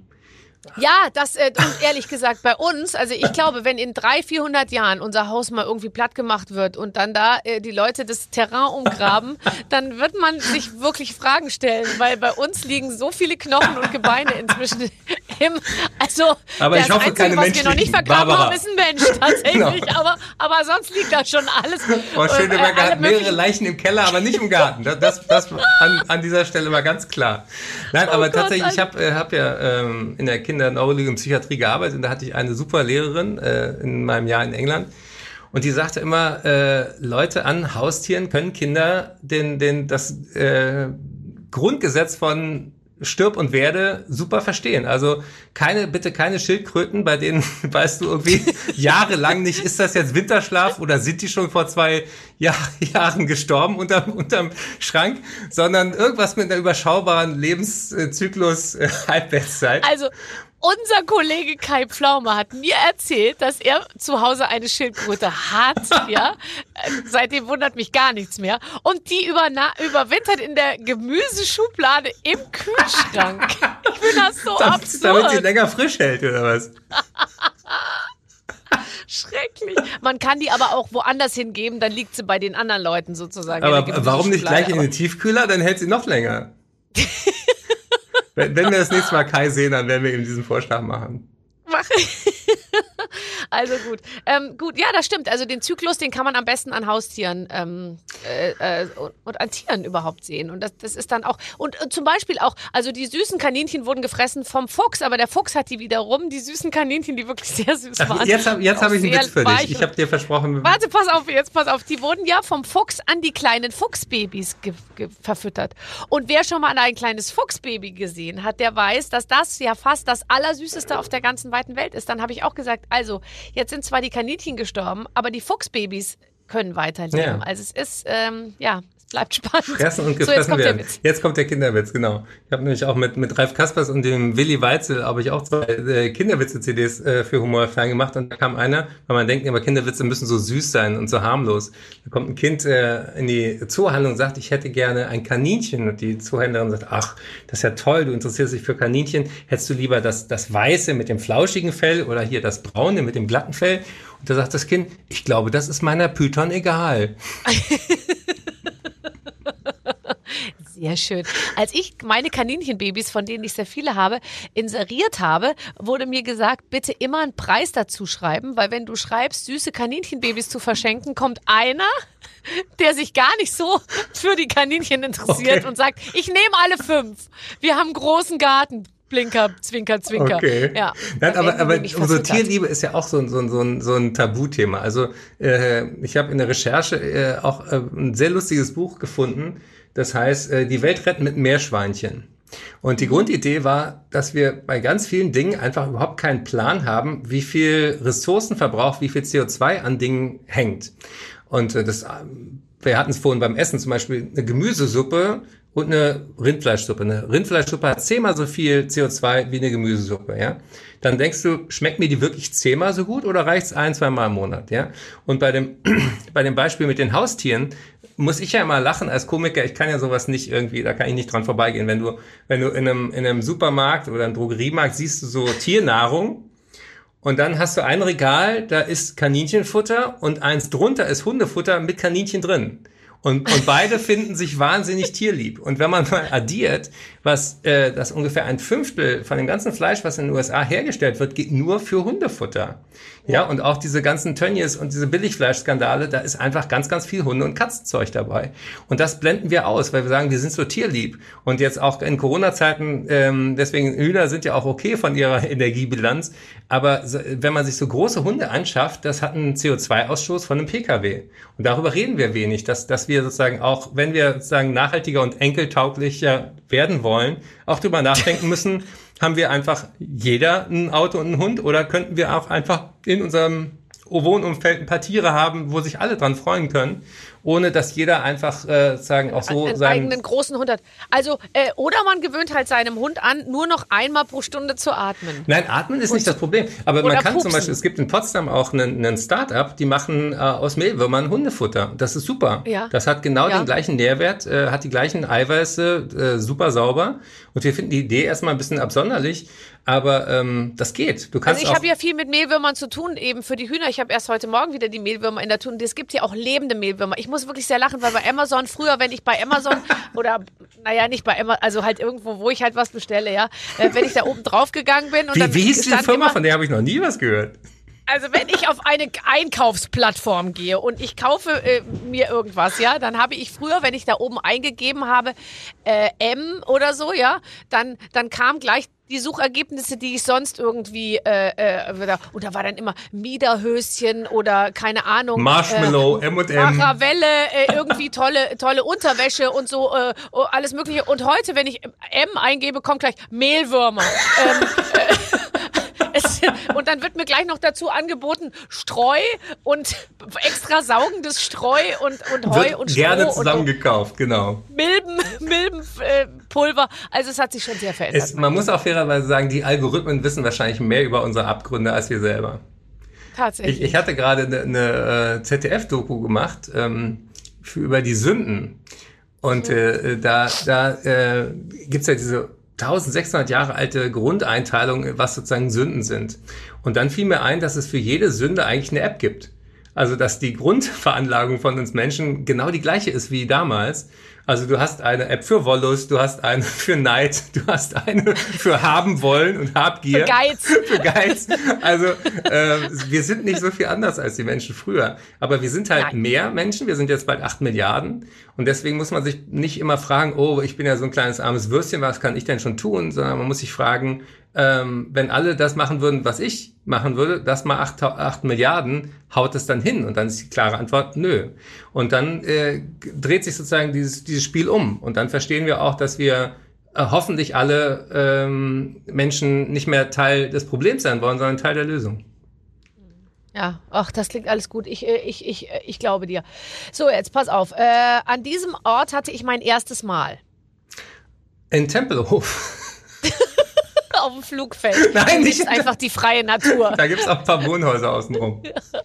Ja, das äh, und ehrlich gesagt bei uns, also ich glaube, wenn in dreihundert, vierhundert Jahren unser Haus mal irgendwie platt gemacht wird und dann da äh, die Leute das Terrain umgraben, dann wird man sich wirklich Fragen stellen, weil bei uns liegen so viele Knochen und Gebeine inzwischen im, also Aber das ich hoffe, Einzige, keine was wir noch nicht menschlichen, vergraben Barbara. haben, ist ein Mensch tatsächlich, Genau. aber, aber sonst liegt da schon alles. Frau Schöneberger äh, alle hat mehrere möglichen- Leichen im Keller, aber nicht im Garten. Das, das, das an, an dieser Stelle mal ganz klar. Nein, aber Oh Gott, tatsächlich, ich also- habe äh, hab ja ähm, in der Kinderneurologie und Psychiatrie gearbeitet und da hatte ich eine super Lehrerin äh, in meinem Jahr in England. Und die sagte immer, äh, Leute an Haustieren können Kinder den, den, das äh, Grundgesetz von Stirb und Werde super verstehen. Also keine, bitte keine Schildkröten, bei denen weißt du irgendwie jahrelang nicht, ist das jetzt Winterschlaf oder sind die schon vor zwei Jahr, Jahren gestorben unterm, unterm Schrank, sondern irgendwas mit einer überschaubaren Lebenszyklus, äh, Halbwertszeit. Also unser Kollege Kai Pflaume hat mir erzählt, dass er zu Hause eine Schildkröte hat, ja. Äh, Seitdem wundert mich gar nichts mehr. Und die überna- überwintert in der Gemüseschublade im Kühlschrank. Ich finde das so damit, absurd. damit sie länger frisch hält, oder was? Schrecklich. Man kann die aber auch woanders hingeben, dann liegt sie bei den anderen Leuten sozusagen. in Aber der warum nicht gleich in Gemüseschublade. den Tiefkühler, dann hält sie noch länger. wenn, wenn wir das nächste Mal Kai sehen, dann werden wir ihm diesen Vorschlag machen. Mach- Also gut. Ähm, gut, ja, das stimmt. Also den Zyklus, den kann man am besten an Haustieren ähm, äh, äh, und, und an Tieren überhaupt sehen. Und das, das ist dann auch, und, und zum Beispiel auch, also die süßen Kaninchen wurden gefressen vom Fuchs, aber der Fuchs hat die wiederum, die süßen Kaninchen, die wirklich sehr süß waren. Ach, jetzt habe jetzt hab auch ich einen sehr Witz für weich dich. Ich und- habe dir versprochen. Warte, pass auf, jetzt pass auf. Die wurden ja vom Fuchs an die kleinen Fuchsbabys ge- ge- verfüttert. Und wer schon mal ein kleines Fuchsbaby gesehen hat, der weiß, dass das ja fast das Allersüßeste auf der ganzen weiten Welt ist. Dann habe ich auch gesagt, also, jetzt sind zwar die Kaninchen gestorben, aber die Fuchsbabys können weiterleben. Ja. Also es ist, ähm, ja, es bleibt spannend. Fressen und So, jetzt gefressen kommt der werden. Witz. Jetzt kommt der Kinderwitz, genau. Ich habe nämlich auch mit, mit Ralf Kaspers und dem Willi Weitzel habe ich auch zwei äh, Kinderwitze-C Ds äh, für Humorfan gemacht und da kam einer, weil man denkt immer, Kinderwitze müssen so süß sein und so harmlos. Da kommt ein Kind äh, in die Zoohandlung und sagt, ich hätte gerne ein Kaninchen und die Zoohändlerin sagt, ach, das ist ja toll, du interessierst dich für Kaninchen, hättest du lieber das, das Weiße mit dem flauschigen Fell oder hier das Braune mit dem glatten Fell? Und da sagt das Kind, ich glaube, das ist meiner Python egal. Sehr schön. Als ich meine Kaninchenbabys, von denen ich sehr viele habe, inseriert habe, wurde mir gesagt, bitte immer einen Preis dazu schreiben, weil wenn du schreibst, süße Kaninchenbabys zu verschenken, kommt einer, der sich gar nicht so für die Kaninchen interessiert Okay. und sagt, ich nehme alle fünf. Wir haben einen großen Garten. Blinker, Zwinker, Zwinker. Okay. Ja, Nein, da aber werden aber die nicht unsere verfüttert. Tierliebe ist ja auch so, ein- so, ein- so, ein- so ein Tabuthema. Also äh, ich habe in der Recherche äh, auch äh, ein sehr lustiges Buch gefunden. Das heißt, äh, die Welt retten mit Meerschweinchen. Und die Grundidee war, dass wir bei ganz vielen Dingen einfach überhaupt keinen Plan haben, wie viel Ressourcenverbrauch, wie viel C O zwei an Dingen hängt. Und äh, das, äh, wir hatten es vorhin beim Essen zum Beispiel, eine Gemüsesuppe und eine Rindfleischsuppe. Eine Rindfleischsuppe hat zehnmal so viel C O zwei wie eine Gemüsesuppe, ja. Dann denkst du, schmeckt mir die wirklich zehnmal so gut oder reicht's ein, zwei Mal im Monat, ja? Und bei dem, bei dem Beispiel mit den Haustieren muss ich ja immer lachen als Komiker. Ich kann ja sowas nicht irgendwie, da kann ich nicht dran vorbeigehen. Wenn du, wenn du in einem, in einem Supermarkt oder einem Drogeriemarkt siehst du so Tiernahrung und dann hast du ein Regal, da ist Kaninchenfutter und eins drunter ist Hundefutter mit Kaninchen drin. Und, und beide finden sich wahnsinnig tierlieb. Und wenn man mal addiert, was äh, das ungefähr ein Fünftel von dem ganzen Fleisch, was in den U S A hergestellt wird, geht nur für Hundefutter. Ja, und auch diese ganzen Tönnies und diese Billigfleischskandale, da ist einfach ganz, ganz viel Hunde- und Katzenzeug dabei. Und das blenden wir aus, weil wir sagen, wir sind so tierlieb. Und jetzt auch in Corona-Zeiten, ähm, deswegen Hühner sind ja auch okay von ihrer Energiebilanz. Aber so, wenn man sich so große Hunde anschafft, das hat einen C O zwei Ausstoß von einem P K W. Und darüber reden wir wenig, dass, dass wir sozusagen auch, wenn wir sozusagen nachhaltiger und enkeltauglicher werden wollen, auch drüber nachdenken müssen, haben wir einfach jeder ein Auto und einen Hund oder könnten wir auch einfach in unserem Wohnumfeld ein paar Tiere haben, wo sich alle dran freuen können, ohne dass jeder einfach äh, sagen auch so einen seinen eigenen großen Hund hat. Also äh, oder man gewöhnt halt seinem Hund an, nur noch einmal pro Stunde zu atmen. Nein, atmen ist nicht das Problem. Aber man kann pupsen. zum Beispiel, es gibt in Potsdam auch einen, einen Start-up, die machen äh, aus Mehlwürmern Hundefutter. Das ist super. Ja. Das hat genau Ja. den gleichen Nährwert, äh, hat die gleichen Eiweiße, äh, super sauber. Und wir finden die Idee erstmal ein bisschen absonderlich, aber ähm, das geht. Du kannst Also ich auch habe ja viel mit Mehlwürmern zu tun, eben für die Hühner. Ich habe erst heute Morgen wieder die Mehlwürmer in der Tun. Es gibt ja auch lebende Mehlwürmer. Ich muss wirklich sehr lachen, weil bei Amazon früher, wenn ich bei Amazon oder, naja, nicht bei Amazon, also halt irgendwo, wo ich halt was bestelle, ja, äh, wenn ich da oben drauf gegangen bin und wie, dann wie hieß die stand Firma? immer, Von der habe ich noch nie was gehört. also wenn ich auf eine Einkaufsplattform gehe und ich kaufe äh, mir irgendwas, ja, dann habe ich früher, wenn ich da oben eingegeben habe, äh, M oder so, ja, dann, dann kam gleich die Suchergebnisse, die ich sonst irgendwie, äh, äh, und da war dann immer Miederhöschen oder keine Ahnung. Marshmallow, äh, M und M. Maravelle, äh, irgendwie tolle, tolle Unterwäsche und so, äh, alles Mögliche. Und heute, wenn ich M eingebe, kommt gleich Mehlwürmer. ähm, äh, Es, und dann wird mir gleich noch dazu angeboten Streu und extra saugendes Streu und, und Heu Wird und Stroh gerne und zusammengekauft, genau. Milben, Milbenpulver. Also es hat sich schon sehr verändert. Es, man muss auch fairerweise sagen, die Algorithmen wissen wahrscheinlich mehr über unsere Abgründe als wir selber. Tatsächlich. Ich, ich hatte gerade eine, eine äh, Z D F-Doku gemacht ähm, für, über die Sünden. Und äh, da, da äh, gibt's ja diese eintausendsechshundert Jahre alte Grundeinteilung, was sozusagen Sünden sind. Und dann fiel mir ein, dass es für jede Sünde eigentlich eine App gibt. Also, dass die Grundveranlagung von uns Menschen genau die gleiche ist wie damals. Also, du hast eine App für Wollust, du hast eine für Neid, du hast eine für haben wollen und Habgier. Für Geiz. Für Geiz. Also, äh, wir sind nicht so viel anders als die Menschen früher. Aber wir sind halt Nein. mehr Menschen. Wir sind jetzt bald acht Milliarden. Und deswegen muss man sich nicht immer fragen, oh, ich bin ja so ein kleines armes Würstchen, was kann ich denn schon tun? Sondern man muss sich fragen, ähm, wenn alle das machen würden, was ich machen würde, das mal acht, acht Milliarden, haut es dann hin? Und dann ist die klare Antwort, nö. Und dann äh, dreht sich sozusagen dieses, dieses Spiel um. Und dann verstehen wir auch, dass wir äh, hoffentlich alle ähm, Menschen nicht mehr Teil des Problems sein wollen, sondern Teil der Lösung. Ja, ach, das klingt alles gut. Ich, äh, ich, ich, äh, ich glaube dir. So, jetzt pass auf. Äh, an diesem Ort hatte ich mein erstes Mal. In Tempelhof. Auf dem Flugfeld. Nein, Du nicht. liebst einfach die freie Natur. Da gibt's auch ein paar Wohnhäuser außenrum.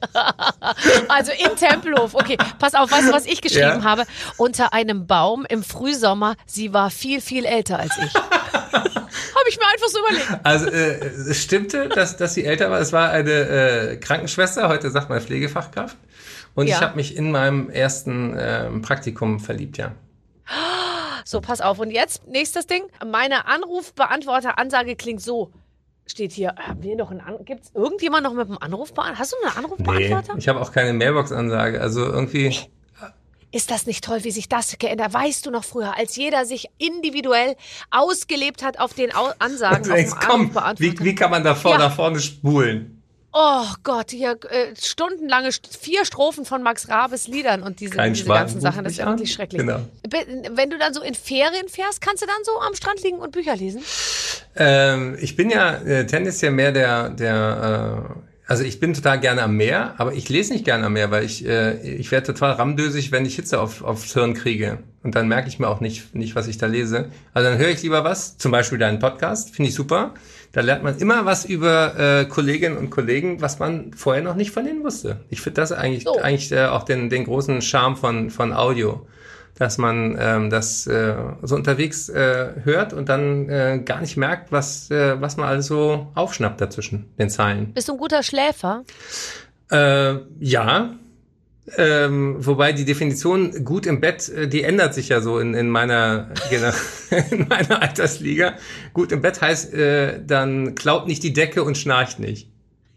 Also in Tempelhof. Okay, pass auf, weißt du, was ich geschrieben Ja. habe? Unter einem Baum im Frühsommer. Sie war viel, viel älter als ich. Habe ich mir einfach so überlegt. Also äh, es stimmte, dass, dass sie älter war. Es war eine äh, Krankenschwester, heute sagt man Pflegefachkraft. Und Ja. ich habe mich in meinem ersten äh, Praktikum verliebt, ja. So, pass auf. Und jetzt, nächstes Ding. Meine Anrufbeantworter-Ansage klingt so. Steht hier, haben wir noch einen An- gibt's irgendjemand noch mit einem Anrufbeantworter? Hast du einen Nee, Anrufbeantworter? ich habe auch keine Mailbox-Ansage. Also irgendwie... Ist das nicht toll, wie sich das geändert? Weißt du noch früher, als jeder sich individuell ausgelebt hat auf den Au- Ansagen, Du auf denkst, dem komm, Anrufbeantworter? wie, wie kann man da vor, Ja. nach vorne spulen? Oh Gott, hier äh, stundenlange, st- vier Strophen von Max Rabes Liedern und diese, Kein diese Schwein ganzen ruft Sachen, das ist mich ja an. wirklich schrecklich. Genau. Be- Wenn du dann so in Ferien fährst, kannst du dann so am Strand liegen und Bücher lesen? Ähm, ich bin ja äh, tendenziell mehr der, der äh, also ich bin total gerne am Meer, aber ich lese nicht gerne am Meer, weil ich äh, ich werde total ramdösig, wenn ich Hitze auf, aufs Hirn kriege. Und dann merke ich mir auch nicht, nicht, was ich da lese. Also dann höre ich lieber was, zum Beispiel deinen Podcast, finde ich super. Da lernt man immer was über äh, Kolleginnen und Kollegen, was man vorher noch nicht von denen wusste. Ich finde das eigentlich, So. eigentlich äh, auch den, den großen Charme von, von Audio. Dass man ähm, das äh, so unterwegs äh, hört und dann äh, gar nicht merkt, was äh, was man alles so aufschnappt dazwischen den Zeilen. Bist du ein guter Schläfer? Äh, ja, Ähm, wobei die Definition gut im Bett, die ändert sich ja so in, in meiner in meiner Altersliga. Gut im Bett heißt, äh, dann klaut nicht die Decke und schnarcht nicht.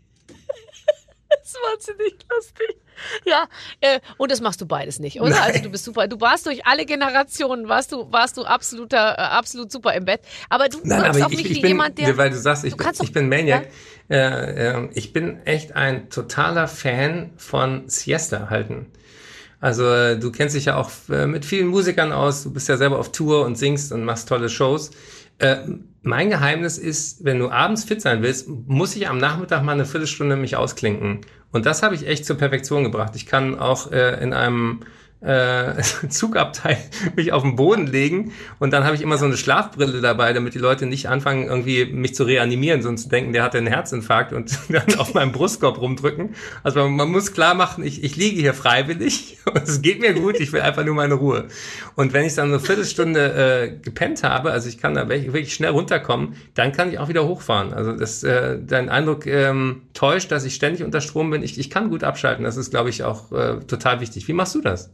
Das war ziemlich lustig. Ja, äh, und das machst du beides nicht, oder? Nein. Also du bist super. Du warst durch alle Generationen, warst du, warst du absoluter, äh, absolut super im Bett. Aber du Nein, wirkst aber auf ich, mich ich wie bin, jemand, der... weil du sagst, ich, du bin, kannst doch- ich bin Maniac. Äh, äh, ich bin echt ein totaler Fan von Siesta halten. Also äh, du kennst dich ja auch äh, mit vielen Musikern aus. Du bist ja selber auf Tour und singst und machst tolle Shows. Äh, mein Geheimnis ist, wenn du abends fit sein willst, muss ich am Nachmittag mal eine Viertelstunde mich ausklinken. Und das habe ich echt zur Perfektion gebracht. Ich kann auch äh, in einem äh, Zugabteil mich auf den Boden legen und dann habe ich immer so eine Schlafbrille dabei, damit die Leute nicht anfangen, irgendwie mich zu reanimieren, sonst denken, der hatte einen Herzinfarkt und dann auf meinem Brustkorb rumdrücken. Also man, man muss klar machen, ich, ich liege hier freiwillig und es geht mir gut, ich will einfach nur meine Ruhe. Und wenn ich dann eine Viertelstunde äh, gepennt habe, also ich kann da wirklich schnell runterkommen, dann kann ich auch wieder hochfahren. Also das, äh, dein Eindruck ähm, täuscht, dass ich ständig unter Strom bin. Ich, ich kann gut abschalten, das ist, glaube ich, auch äh, total wichtig. Wie machst du das?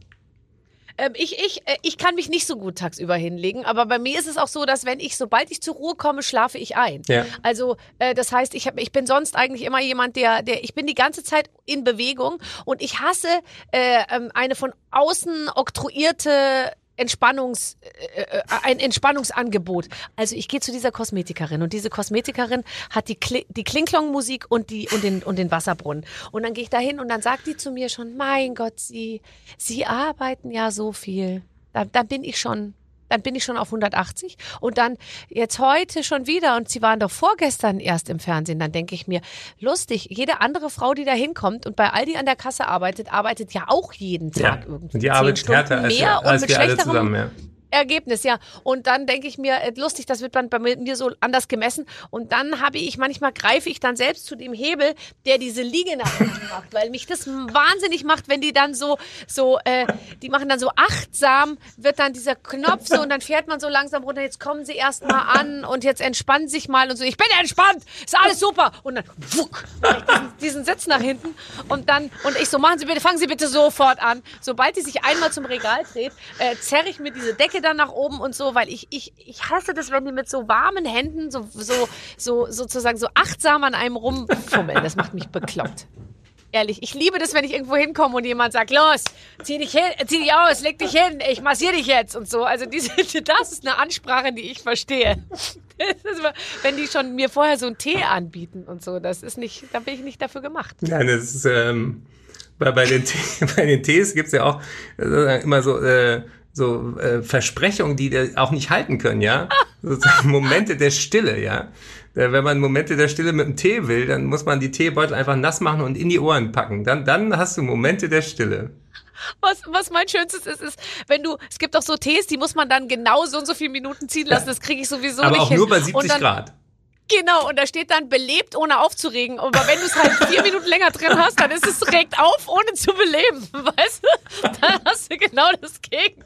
Ähm, ich, ich, äh, ich kann mich nicht so gut tagsüber hinlegen, aber bei mir ist es auch so, dass wenn ich, sobald ich zur Ruhe komme, schlafe ich ein. Ja. Also äh, das heißt, ich, hab, ich bin sonst eigentlich immer jemand, der, der, ich bin die ganze Zeit in Bewegung und ich hasse äh, ähm, eine von außen oktroyierte Entspannungs, äh, ein Entspannungsangebot. Also ich gehe zu dieser Kosmetikerin und diese Kosmetikerin hat die, Kli- die Kling-Klong-Musik und, die, und, den, und den Wasserbrunnen. Und dann gehe ich da hin und dann sagt die zu mir schon, mein Gott, Sie, Sie arbeiten ja so viel. Da, dann bin ich schon... Dann bin ich schon auf hundertachtzig und dann jetzt heute schon wieder und Sie waren doch vorgestern erst im Fernsehen. Dann denke ich mir, lustig, jede andere Frau, die da hinkommt und bei Aldi an der Kasse arbeitet, arbeitet ja auch jeden Tag Ja. irgendwie Und die zehn arbeitet Stunden härter als, mehr als und mit wir alle schlechterem zusammen, ja. Ergebnis, ja. Und dann denke ich mir, äh, lustig, das wird dann bei mir so anders gemessen. Und dann habe ich, manchmal greife ich dann selbst zu dem Hebel, der diese Liege nach hinten macht, weil mich das wahnsinnig macht, wenn die dann so, so, äh, die machen dann so achtsam, wird dann dieser Knopf so und dann fährt man so langsam runter, jetzt kommen sie erst mal an und jetzt entspannen sich mal und so, ich bin entspannt, ist alles super. Und dann, wuck, mach ich diesen, diesen Sitz nach hinten und dann, und ich so, machen Sie bitte, fangen Sie bitte sofort an. Sobald die sich einmal zum Regal dreht, äh, zerre ich mir diese Decke dann nach oben und so, weil ich, ich, ich hasse das, wenn die mit so warmen Händen so, so, so sozusagen so achtsam an einem rumfummeln. Das macht mich bekloppt. Ehrlich, ich liebe das, wenn ich irgendwo hinkomme und jemand sagt, los, zieh dich hin, zieh dich aus, leg dich hin, ich massiere dich jetzt und so. Also diese, das ist eine Ansprache, die ich verstehe. Das ist, wenn die schon mir vorher so einen Tee anbieten und so, das ist nicht, da bin ich nicht dafür gemacht. Nein, das ist, ähm, bei, bei, den, Tee, bei den Tees gibt's ja auch äh, immer so, äh, so äh, Versprechungen, die die auch nicht halten können, ja? Sozusagen Momente der Stille, ja? Wenn man Momente der Stille mit dem Tee will, dann muss man die Teebeutel einfach nass machen und in die Ohren packen. Dann, dann hast du Momente der Stille. Was, was mein Schönstes ist, ist, wenn du, es gibt auch so Tees, die muss man dann genau so und so viele Minuten ziehen lassen, das kriege ich sowieso Aber nicht auch hin. nur bei siebzig dann, Grad. Genau, und da steht dann belebt, ohne aufzuregen. Aber wenn du es halt vier Minuten länger drin hast, dann ist es regt auf, ohne zu beleben. Weißt du? Dann hast du genau das Gegenteil.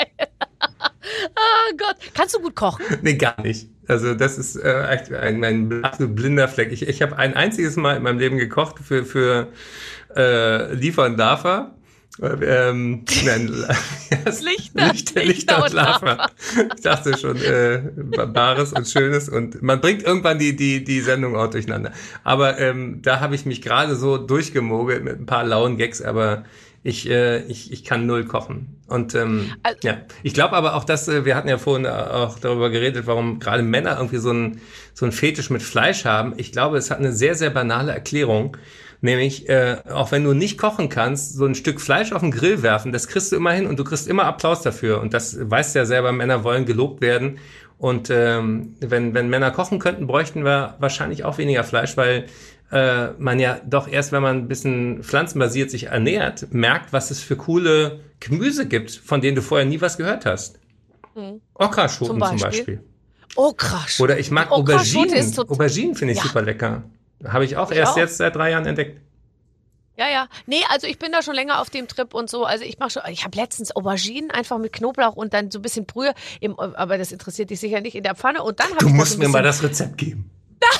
Oh Gott. Kannst du gut kochen? Nee, gar nicht. Also das ist äh, echt ein, ein absolut blinder Fleck. Ich, ich habe ein einziges Mal in meinem Leben gekocht für, für äh, Liefer und Lava. Ähm, nein, Lichter, Lichter, Lichter und Lava. Ich dachte schon, äh, Bares und Schönes und man bringt irgendwann die die die Sendung auch durcheinander. Aber ähm, da habe ich mich gerade so durchgemogelt mit ein paar lauen Gags, aber ich äh, ich ich kann null kochen. Und ähm, also, ja, ich glaube aber auch, dass äh, wir hatten ja vorhin auch darüber geredet, warum gerade Männer irgendwie so ein so ein Fetisch mit Fleisch haben. Ich glaube, es hat eine sehr sehr banale Erklärung. Nämlich, äh, auch wenn du nicht kochen kannst, so ein Stück Fleisch auf den Grill werfen, das kriegst du immer hin und du kriegst immer Applaus dafür. Und das weißt du ja selber, Männer wollen gelobt werden. Und ähm, wenn, wenn Männer kochen könnten, bräuchten wir wahrscheinlich auch weniger Fleisch, weil äh, man ja doch erst, wenn man ein bisschen pflanzenbasiert sich ernährt, merkt, was es für coole Gemüse gibt, von denen du vorher nie was gehört hast. Mhm. Okraschoten zum Beispiel. Zum Beispiel. Okraschoten. Oder ich mag Auberginen. Auberginen finde ich ja. super lecker. Habe ich auch ich erst auch. jetzt seit drei Jahren entdeckt. Ja, ja. Nee, also ich bin da schon länger auf dem Trip und so. Also ich mache schon, ich habe letztens Auberginen einfach mit Knoblauch und dann so ein bisschen Brühe, im, aber das interessiert dich sicher nicht, in der Pfanne. Und dann Du musst mir mal das Rezept geben.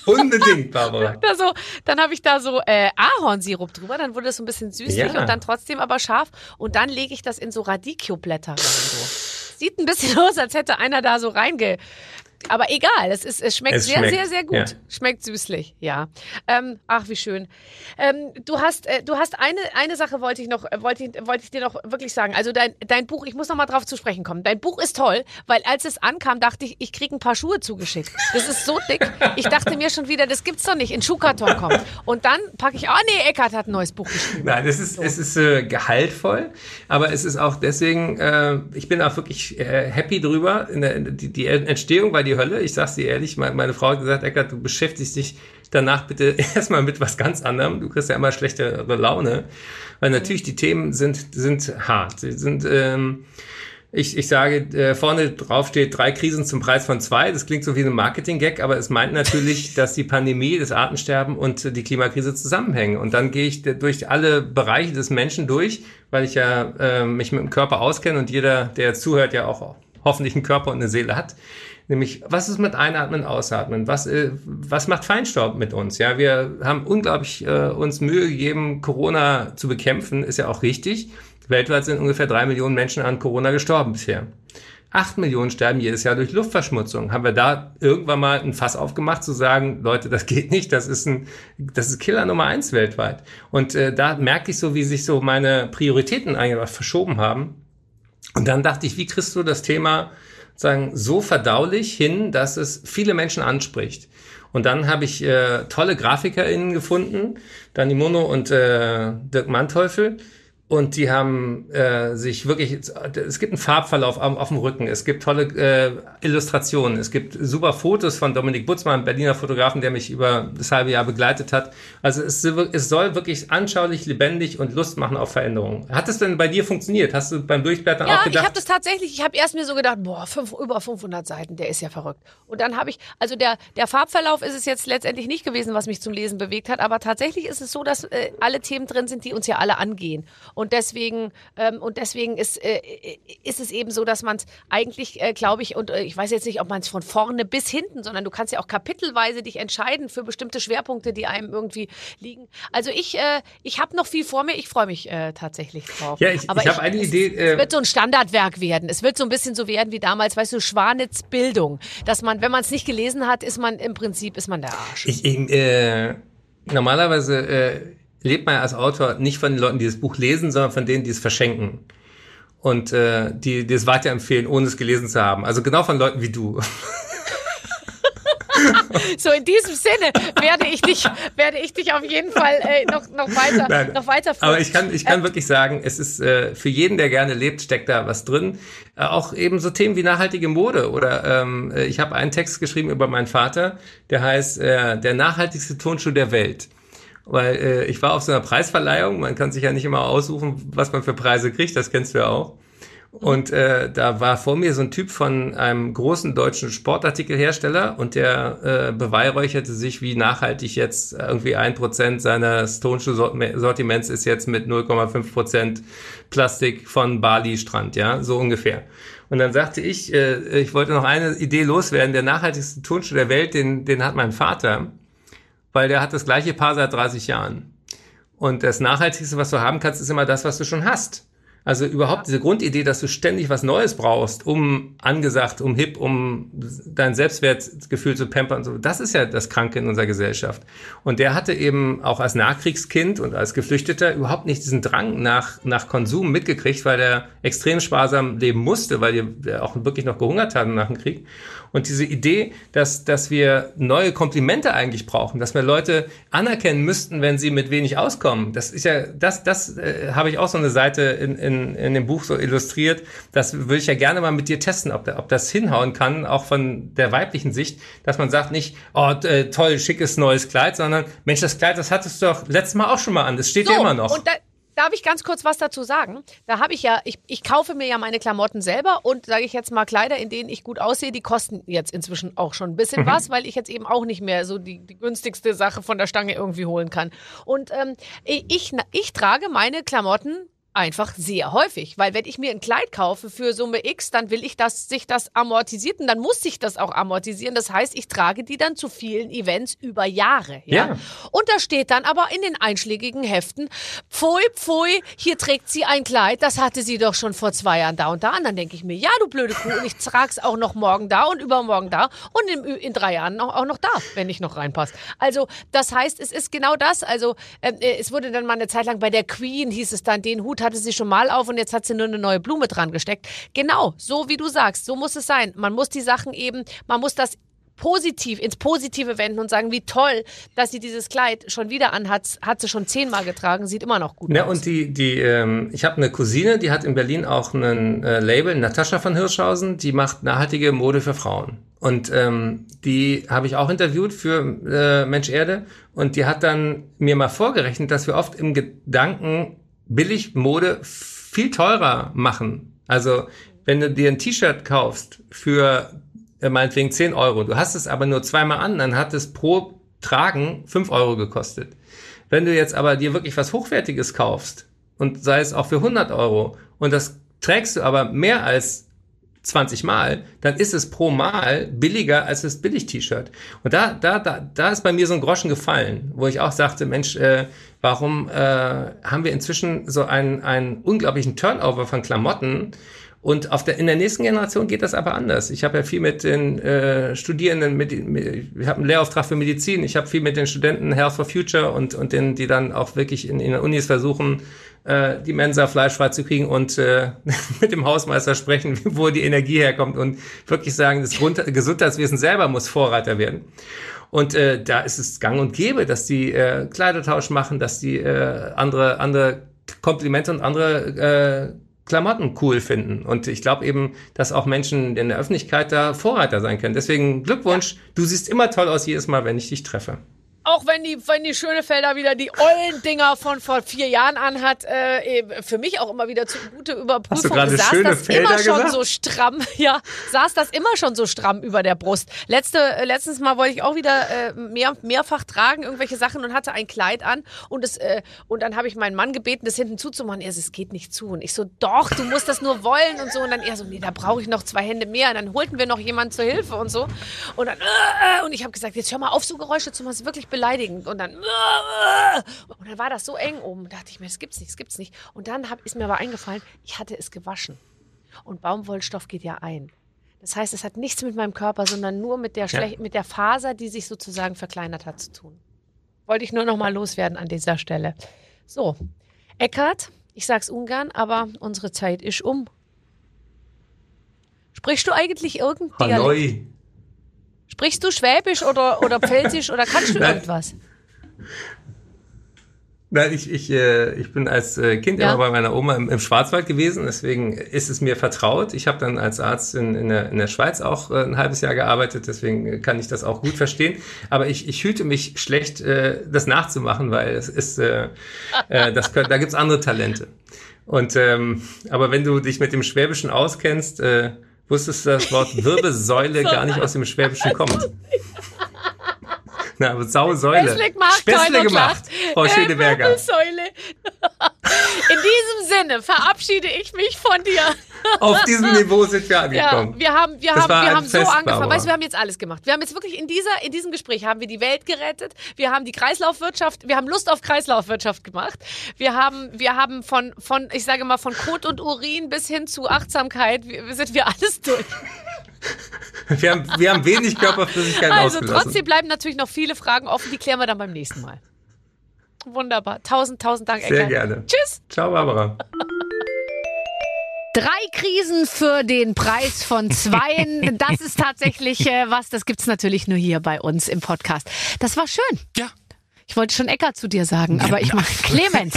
Unbedingt, Barbara. Da so, dann habe ich da so äh, Ahornsirup drüber, dann wurde es so ein bisschen süßlich Ja. und dann trotzdem aber scharf. Und dann lege ich das in so Radicchio-Blätter rein. So. Sieht ein bisschen aus, als hätte einer da so reinge... Aber egal, es, ist, es schmeckt Es sehr, schmeckt, sehr, sehr gut. ja. Schmeckt süßlich, ja. Ähm, ach, wie schön. Ähm, du hast, äh, du hast eine, eine Sache wollte ich noch, äh, wollte ich, wollte ich dir noch wirklich sagen. Also dein, dein Buch, ich muss noch mal drauf zu sprechen kommen. Dein Buch ist toll, weil als es ankam, dachte ich, ich kriege ein paar Schuhe zugeschickt. Das ist so dick. Ich dachte mir schon wieder, das gibt's doch nicht. In Schuhkarton kommt. Und dann packe ich, oh nee, Eckart hat ein neues Buch geschrieben. Nein, es ist, So. es ist äh, gehaltvoll, aber es ist auch deswegen, äh, ich bin auch wirklich äh, happy drüber. In der, die, die Entstehung war die Hölle, ich sag's dir ehrlich, meine, meine Frau hat gesagt, Eckart, du beschäftigst dich danach bitte erstmal mit was ganz anderem, du kriegst ja immer schlechtere Laune, weil natürlich die Themen sind, sind hart, sie sind, ähm, Ich, ich sage, äh, vorne drauf steht drei Krisen zum Preis von zwei. Das klingt so wie ein Marketing-Gag, aber es meint natürlich, dass die Pandemie, das Artensterben und äh, die Klimakrise zusammenhängen. Und dann gehe ich d- durch alle Bereiche des Menschen durch, weil ich ja äh, mich mit dem Körper auskenne und jeder, der zuhört, ja auch hoffentlich einen Körper und eine Seele hat. Nämlich, was ist mit Einatmen, Ausatmen? Was, äh, was macht Feinstaub mit uns? Ja, wir haben unglaublich äh, uns Mühe gegeben, Corona zu bekämpfen, ist ja auch richtig. Weltweit sind ungefähr drei Millionen Menschen an Corona gestorben bisher. Acht Millionen sterben jedes Jahr durch Luftverschmutzung. Haben wir da irgendwann mal ein Fass aufgemacht, zu sagen, Leute, das geht nicht, das ist ein, das ist Killer Nummer eins weltweit. Und äh, da merke ich so, wie sich so meine Prioritäten eigentlich verschoben haben. Und dann dachte ich, wie kriegst du das Thema sagen so verdaulich hin, dass es viele Menschen anspricht? Und dann habe ich äh, tolle GrafikerInnen gefunden, Dani Mono und äh, Dirk Manteuffel. Und die haben äh, sich wirklich, es gibt einen Farbverlauf auf, auf dem Rücken, es gibt tolle äh, Illustrationen, es gibt super Fotos von Dominik Butzmann, einem Berliner Fotografen, der mich über das halbe Jahr begleitet hat. Also es, es soll wirklich anschaulich, lebendig und Lust machen auf Veränderungen. Hat es denn bei dir funktioniert? Hast du beim Durchblättern Ja, auch gedacht? ich habe das tatsächlich, ich habe erst mir so gedacht, boah, fünf, über fünfhundert Seiten, der ist ja verrückt. Und dann habe ich, also der, der Farbverlauf ist es jetzt letztendlich nicht gewesen, was mich zum Lesen bewegt hat, aber tatsächlich ist es so, dass äh, alle Themen drin sind, die uns ja alle angehen. Und deswegen, ähm, und deswegen ist, äh, ist es eben so, dass man es eigentlich, äh, glaube ich, und äh, ich weiß jetzt nicht, ob man es von vorne bis hinten, sondern du kannst ja auch kapitelweise dich entscheiden für bestimmte Schwerpunkte, die einem irgendwie liegen. Also ich, äh, ich habe noch viel vor mir, ich freue mich äh, tatsächlich drauf. Ja, ich, Aber ich habe eine es, Idee. Es Äh, wird so ein Standardwerk werden. Es wird so ein bisschen so werden wie damals, weißt du, Schwanitz Bildung. Dass man, wenn man es nicht gelesen hat, ist man im Prinzip, ist man der Arsch. ich, ich, äh, normalerweise äh, lebt man ja als Autor nicht von den Leuten, die das Buch lesen, sondern von denen, die es verschenken. Und äh, die, die es weiterempfehlen, ohne es gelesen zu haben. Also genau von Leuten wie du. So, in diesem Sinne werde ich dich, werde ich dich auf jeden Fall äh, noch, noch weiter, Nein, noch weiterführen. aber ich kann, ich kann wirklich sagen, es ist äh, für jeden, der gerne lebt, steckt da was drin. Äh, auch eben so Themen wie nachhaltige Mode oder ähm, ich habe einen Text geschrieben über meinen Vater, der heißt äh, der nachhaltigste Turnschuh der Welt. Weil äh, ich war auf so einer Preisverleihung, man kann sich ja nicht immer aussuchen, was man für Preise kriegt, das kennst du ja auch. Und äh, da war vor mir so ein Typ von einem großen deutschen Sportartikelhersteller und der äh, beweihräucherte sich, wie nachhaltig jetzt irgendwie ein Prozent seines Turnschuhsortiments ist jetzt mit null Komma fünf Prozent Plastik von Bali Strand, ja, so ungefähr. Und dann sagte ich, äh, ich wollte noch eine Idee loswerden, der nachhaltigste Turnschuh der Welt, den, den hat mein Vater, weil der hat das gleiche Paar seit dreißig Jahren. Und das Nachhaltigste, was du haben kannst, ist immer das, was du schon hast. Also überhaupt diese Grundidee, dass du ständig was Neues brauchst, um angesagt, um hip, um dein Selbstwertgefühl zu pampern und so, das ist ja das Kranke in unserer Gesellschaft. Und der hatte eben auch als Nachkriegskind und als Geflüchteter überhaupt nicht diesen Drang nach, nach Konsum mitgekriegt, weil er extrem sparsam leben musste, weil wir auch wirklich noch gehungert haben nach dem Krieg. Und diese Idee, dass, dass wir neue Komplimente eigentlich brauchen, dass wir Leute anerkennen müssten, wenn sie mit wenig auskommen, das ist ja, das, das äh, habe ich auch so eine Seite in, in, in dem Buch so illustriert. Das würde ich ja gerne mal mit dir testen, ob, da, ob das hinhauen kann, auch von der weiblichen Sicht, dass man sagt nicht, oh, äh, toll, schickes neues Kleid, sondern Mensch, das Kleid, das hattest du doch letztes Mal auch schon mal an, das steht so, dir immer noch. Und da, Darf ich ganz kurz was dazu sagen? Da habe ich ja, ich, ich kaufe mir ja meine Klamotten selber und sage ich jetzt mal Kleider, in denen ich gut aussehe, die kosten jetzt inzwischen auch schon ein bisschen mhm. was, weil ich jetzt eben auch nicht mehr so die, die günstigste Sache von der Stange irgendwie holen kann. Und ähm, ich, ich trage meine Klamotten Einfach sehr häufig, weil wenn ich mir ein Kleid kaufe für Summe X, dann will ich, dass sich das amortisiert und dann muss sich das auch amortisieren. Das heißt, ich trage die dann zu vielen Events über Jahre. Ja? Ja. Und da steht dann aber in den einschlägigen Heften, pfui, pfui, hier trägt sie ein Kleid, das hatte sie doch schon vor zwei Jahren da und da. Und dann denke ich mir, ja, du blöde Kuh, und ich trage es auch noch morgen da und übermorgen da und in, in drei Jahren auch noch da, wenn ich noch reinpasse. Also das heißt, es ist genau das. Also äh, es wurde dann mal eine Zeit lang bei der Queen, hieß es dann, den Hut hatte sie schon mal auf und jetzt hat sie nur eine neue Blume dran gesteckt. Genau, so wie du sagst, so muss es sein. Man muss die Sachen eben, man muss das positiv, ins Positive wenden und sagen, wie toll, dass sie dieses Kleid schon wieder anhat, hat sie schon zehnmal getragen, sieht immer noch gut Ja, aus. und die, die, ähm, ich habe eine Cousine, die hat in Berlin auch ein äh, Label, Natascha von Hirschhausen, die macht nachhaltige Mode für Frauen. Und ähm, die habe ich auch interviewt für äh, Mensch Erde und die hat dann mir mal vorgerechnet, dass wir oft im Gedanken Billigmode viel teurer machen. Also wenn du dir ein T-Shirt kaufst für äh, meinetwegen zehn Euro, du hast es aber nur zweimal an, dann hat es pro Tragen fünf Euro gekostet. Wenn du jetzt aber dir wirklich was Hochwertiges kaufst und sei es auch für hundert Euro und das trägst du aber mehr als zwanzig Mal, dann ist es pro Mal billiger als das Billig-T-Shirt. Und da, da, da, da ist bei mir so ein Groschen gefallen, wo ich auch sagte, Mensch, äh, warum äh, haben wir inzwischen so einen, einen unglaublichen Turnover von Klamotten? Und auf der, in der nächsten Generation geht das aber anders. Ich habe ja viel mit den äh, Studierenden, mit, mit, ich habe einen Lehrauftrag für Medizin, ich habe viel mit den Studenten Health for Future und, und den, die dann auch wirklich in, in den Unis versuchen, äh, die Mensa fleischfrei zu kriegen und äh, mit dem Hausmeister sprechen, wo die Energie herkommt und wirklich sagen, das Grund, Gesundheitswesen selber muss Vorreiter werden. Und äh, da ist es gang und gäbe, dass die äh, Kleidertausch machen, dass die äh, andere, andere Komplimente und andere äh, Klamotten cool finden. Und ich glaube eben, dass auch Menschen in der Öffentlichkeit da Vorreiter sein können. Deswegen Glückwunsch, ja. Du siehst immer toll aus jedes Mal, wenn ich dich treffe. Auch wenn die, wenn die Schönefelder wieder die ollen Dinger von vor vier Jahren anhat, äh, für mich auch immer wieder zu gute Überprüfung. Hast du gerade saß Schönefelder das immer gesagt? schon so stramm, ja, saß das immer schon so stramm über der Brust. Letzte, äh, letztens Mal wollte ich auch wieder äh, mehr, mehrfach tragen, irgendwelche Sachen und hatte ein Kleid an und es, äh, und dann habe ich meinen Mann gebeten, das hinten zuzumachen. Er so, es geht nicht zu. Und ich so, doch, du musst das nur wollen und so. Und dann er so, nee, da brauche ich noch zwei Hände mehr. Und dann holten wir noch jemanden zur Hilfe und so. Und dann, äh, und ich habe gesagt, jetzt hör mal auf, so Geräusche zu machen, das ist wirklich beleidigend. Und dann, und dann war das so eng oben. Da dachte ich mir, das gibt's nicht, das gibt's nicht. Und dann hab, ist mir aber eingefallen, ich hatte es gewaschen. Und Baumwollstoff geht ja ein. Das heißt, es hat nichts mit meinem Körper, sondern nur mit der, ja. Schle- mit der Faser, die sich sozusagen verkleinert hat, zu tun. Wollte ich nur noch mal loswerden an dieser Stelle. So, Eckhard, ich sag's ungern, aber unsere Zeit ist um. Sprichst du eigentlich irgendein Dialekt? Hallo. Sprichst du Schwäbisch oder, oder Pfälzisch oder kannst du Nein. irgendwas? Nein, ich, ich, äh, ich bin als äh, Kind Ja. immer bei meiner Oma im, im Schwarzwald gewesen, deswegen ist es mir vertraut. Ich habe dann als Arzt in, in, der, in der Schweiz auch äh, ein halbes Jahr gearbeitet, deswegen kann ich das auch gut verstehen. Aber ich, ich hüte mich schlecht, äh, das nachzumachen, weil es ist, äh, äh, das können, da gibt's andere Talente. Und ähm, aber wenn du dich mit dem Schwäbischen auskennst, äh, wusstest du, dass das Wort Wirbelsäule gar nicht aus dem Schwäbischen kommt. Na, aber Sausäule. Späßle gemacht, Späßle keiner gemacht, gelacht. Frau Äh, Schöneberger. Wirbelsäule. In diesem Sinne verabschiede ich mich von dir. Auf diesem Niveau sind wir Ja, angekommen. wir haben, wir Das haben, war wir ein haben so Fest, angefangen. Barbara. Weißt du, wir haben jetzt alles gemacht. Wir haben jetzt wirklich in dieser, in diesem Gespräch haben wir die Welt gerettet. Wir haben die Kreislaufwirtschaft, wir haben Lust auf Kreislaufwirtschaft gemacht. Wir haben, wir haben von, von, ich sage mal, von Kot und Urin bis hin zu Achtsamkeit, wir, wir sind wir alles durch. Wir haben, wir haben wenig Körperflüssigkeit Also ausgelassen. trotzdem bleiben natürlich noch viele Fragen offen, die klären wir dann beim nächsten Mal. Wunderbar. Tausend, tausend Dank, Sehr Eckart. gerne. Tschüss. Ciao, Barbara. Drei Krisen für den Preis von zweien. Das ist tatsächlich äh, was, das gibt's natürlich nur hier bei uns im Podcast. Das war schön. Ja. Ich wollte schon Eckart zu dir sagen, aber ich meine Clemens.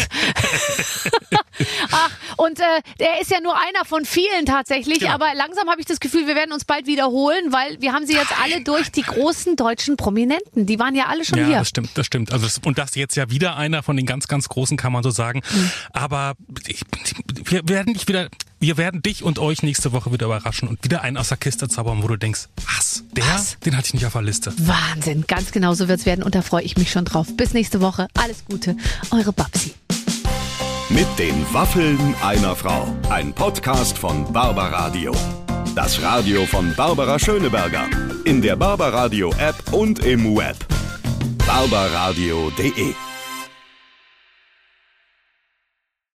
Ach, und äh, der ist ja nur einer von vielen tatsächlich, Ja. aber langsam habe ich das Gefühl, wir werden uns bald wiederholen, weil wir haben sie jetzt alle durch, die großen deutschen Prominenten. Die waren ja alle schon Ja, hier. das stimmt, das stimmt. Also das, und das jetzt ja wieder einer von den ganz, ganz Großen, kann man so sagen. Mhm. Aber ich, wir werden dich wieder, wir werden dich und euch nächste Woche wieder überraschen und wieder einen aus der Kiste zaubern, wo du denkst, was? Der? Was? Den hatte ich nicht auf der Liste. Wahnsinn, ganz genau so wird's werden und da freue ich mich schon drauf. Bis nächste Woche, alles Gute, eure Babsi. Mit den Waffeln einer Frau. Ein Podcast von Barbaradio. Das Radio von Barbara Schöneberger. In der Barbaradio App und im Web. barbaradio punkt de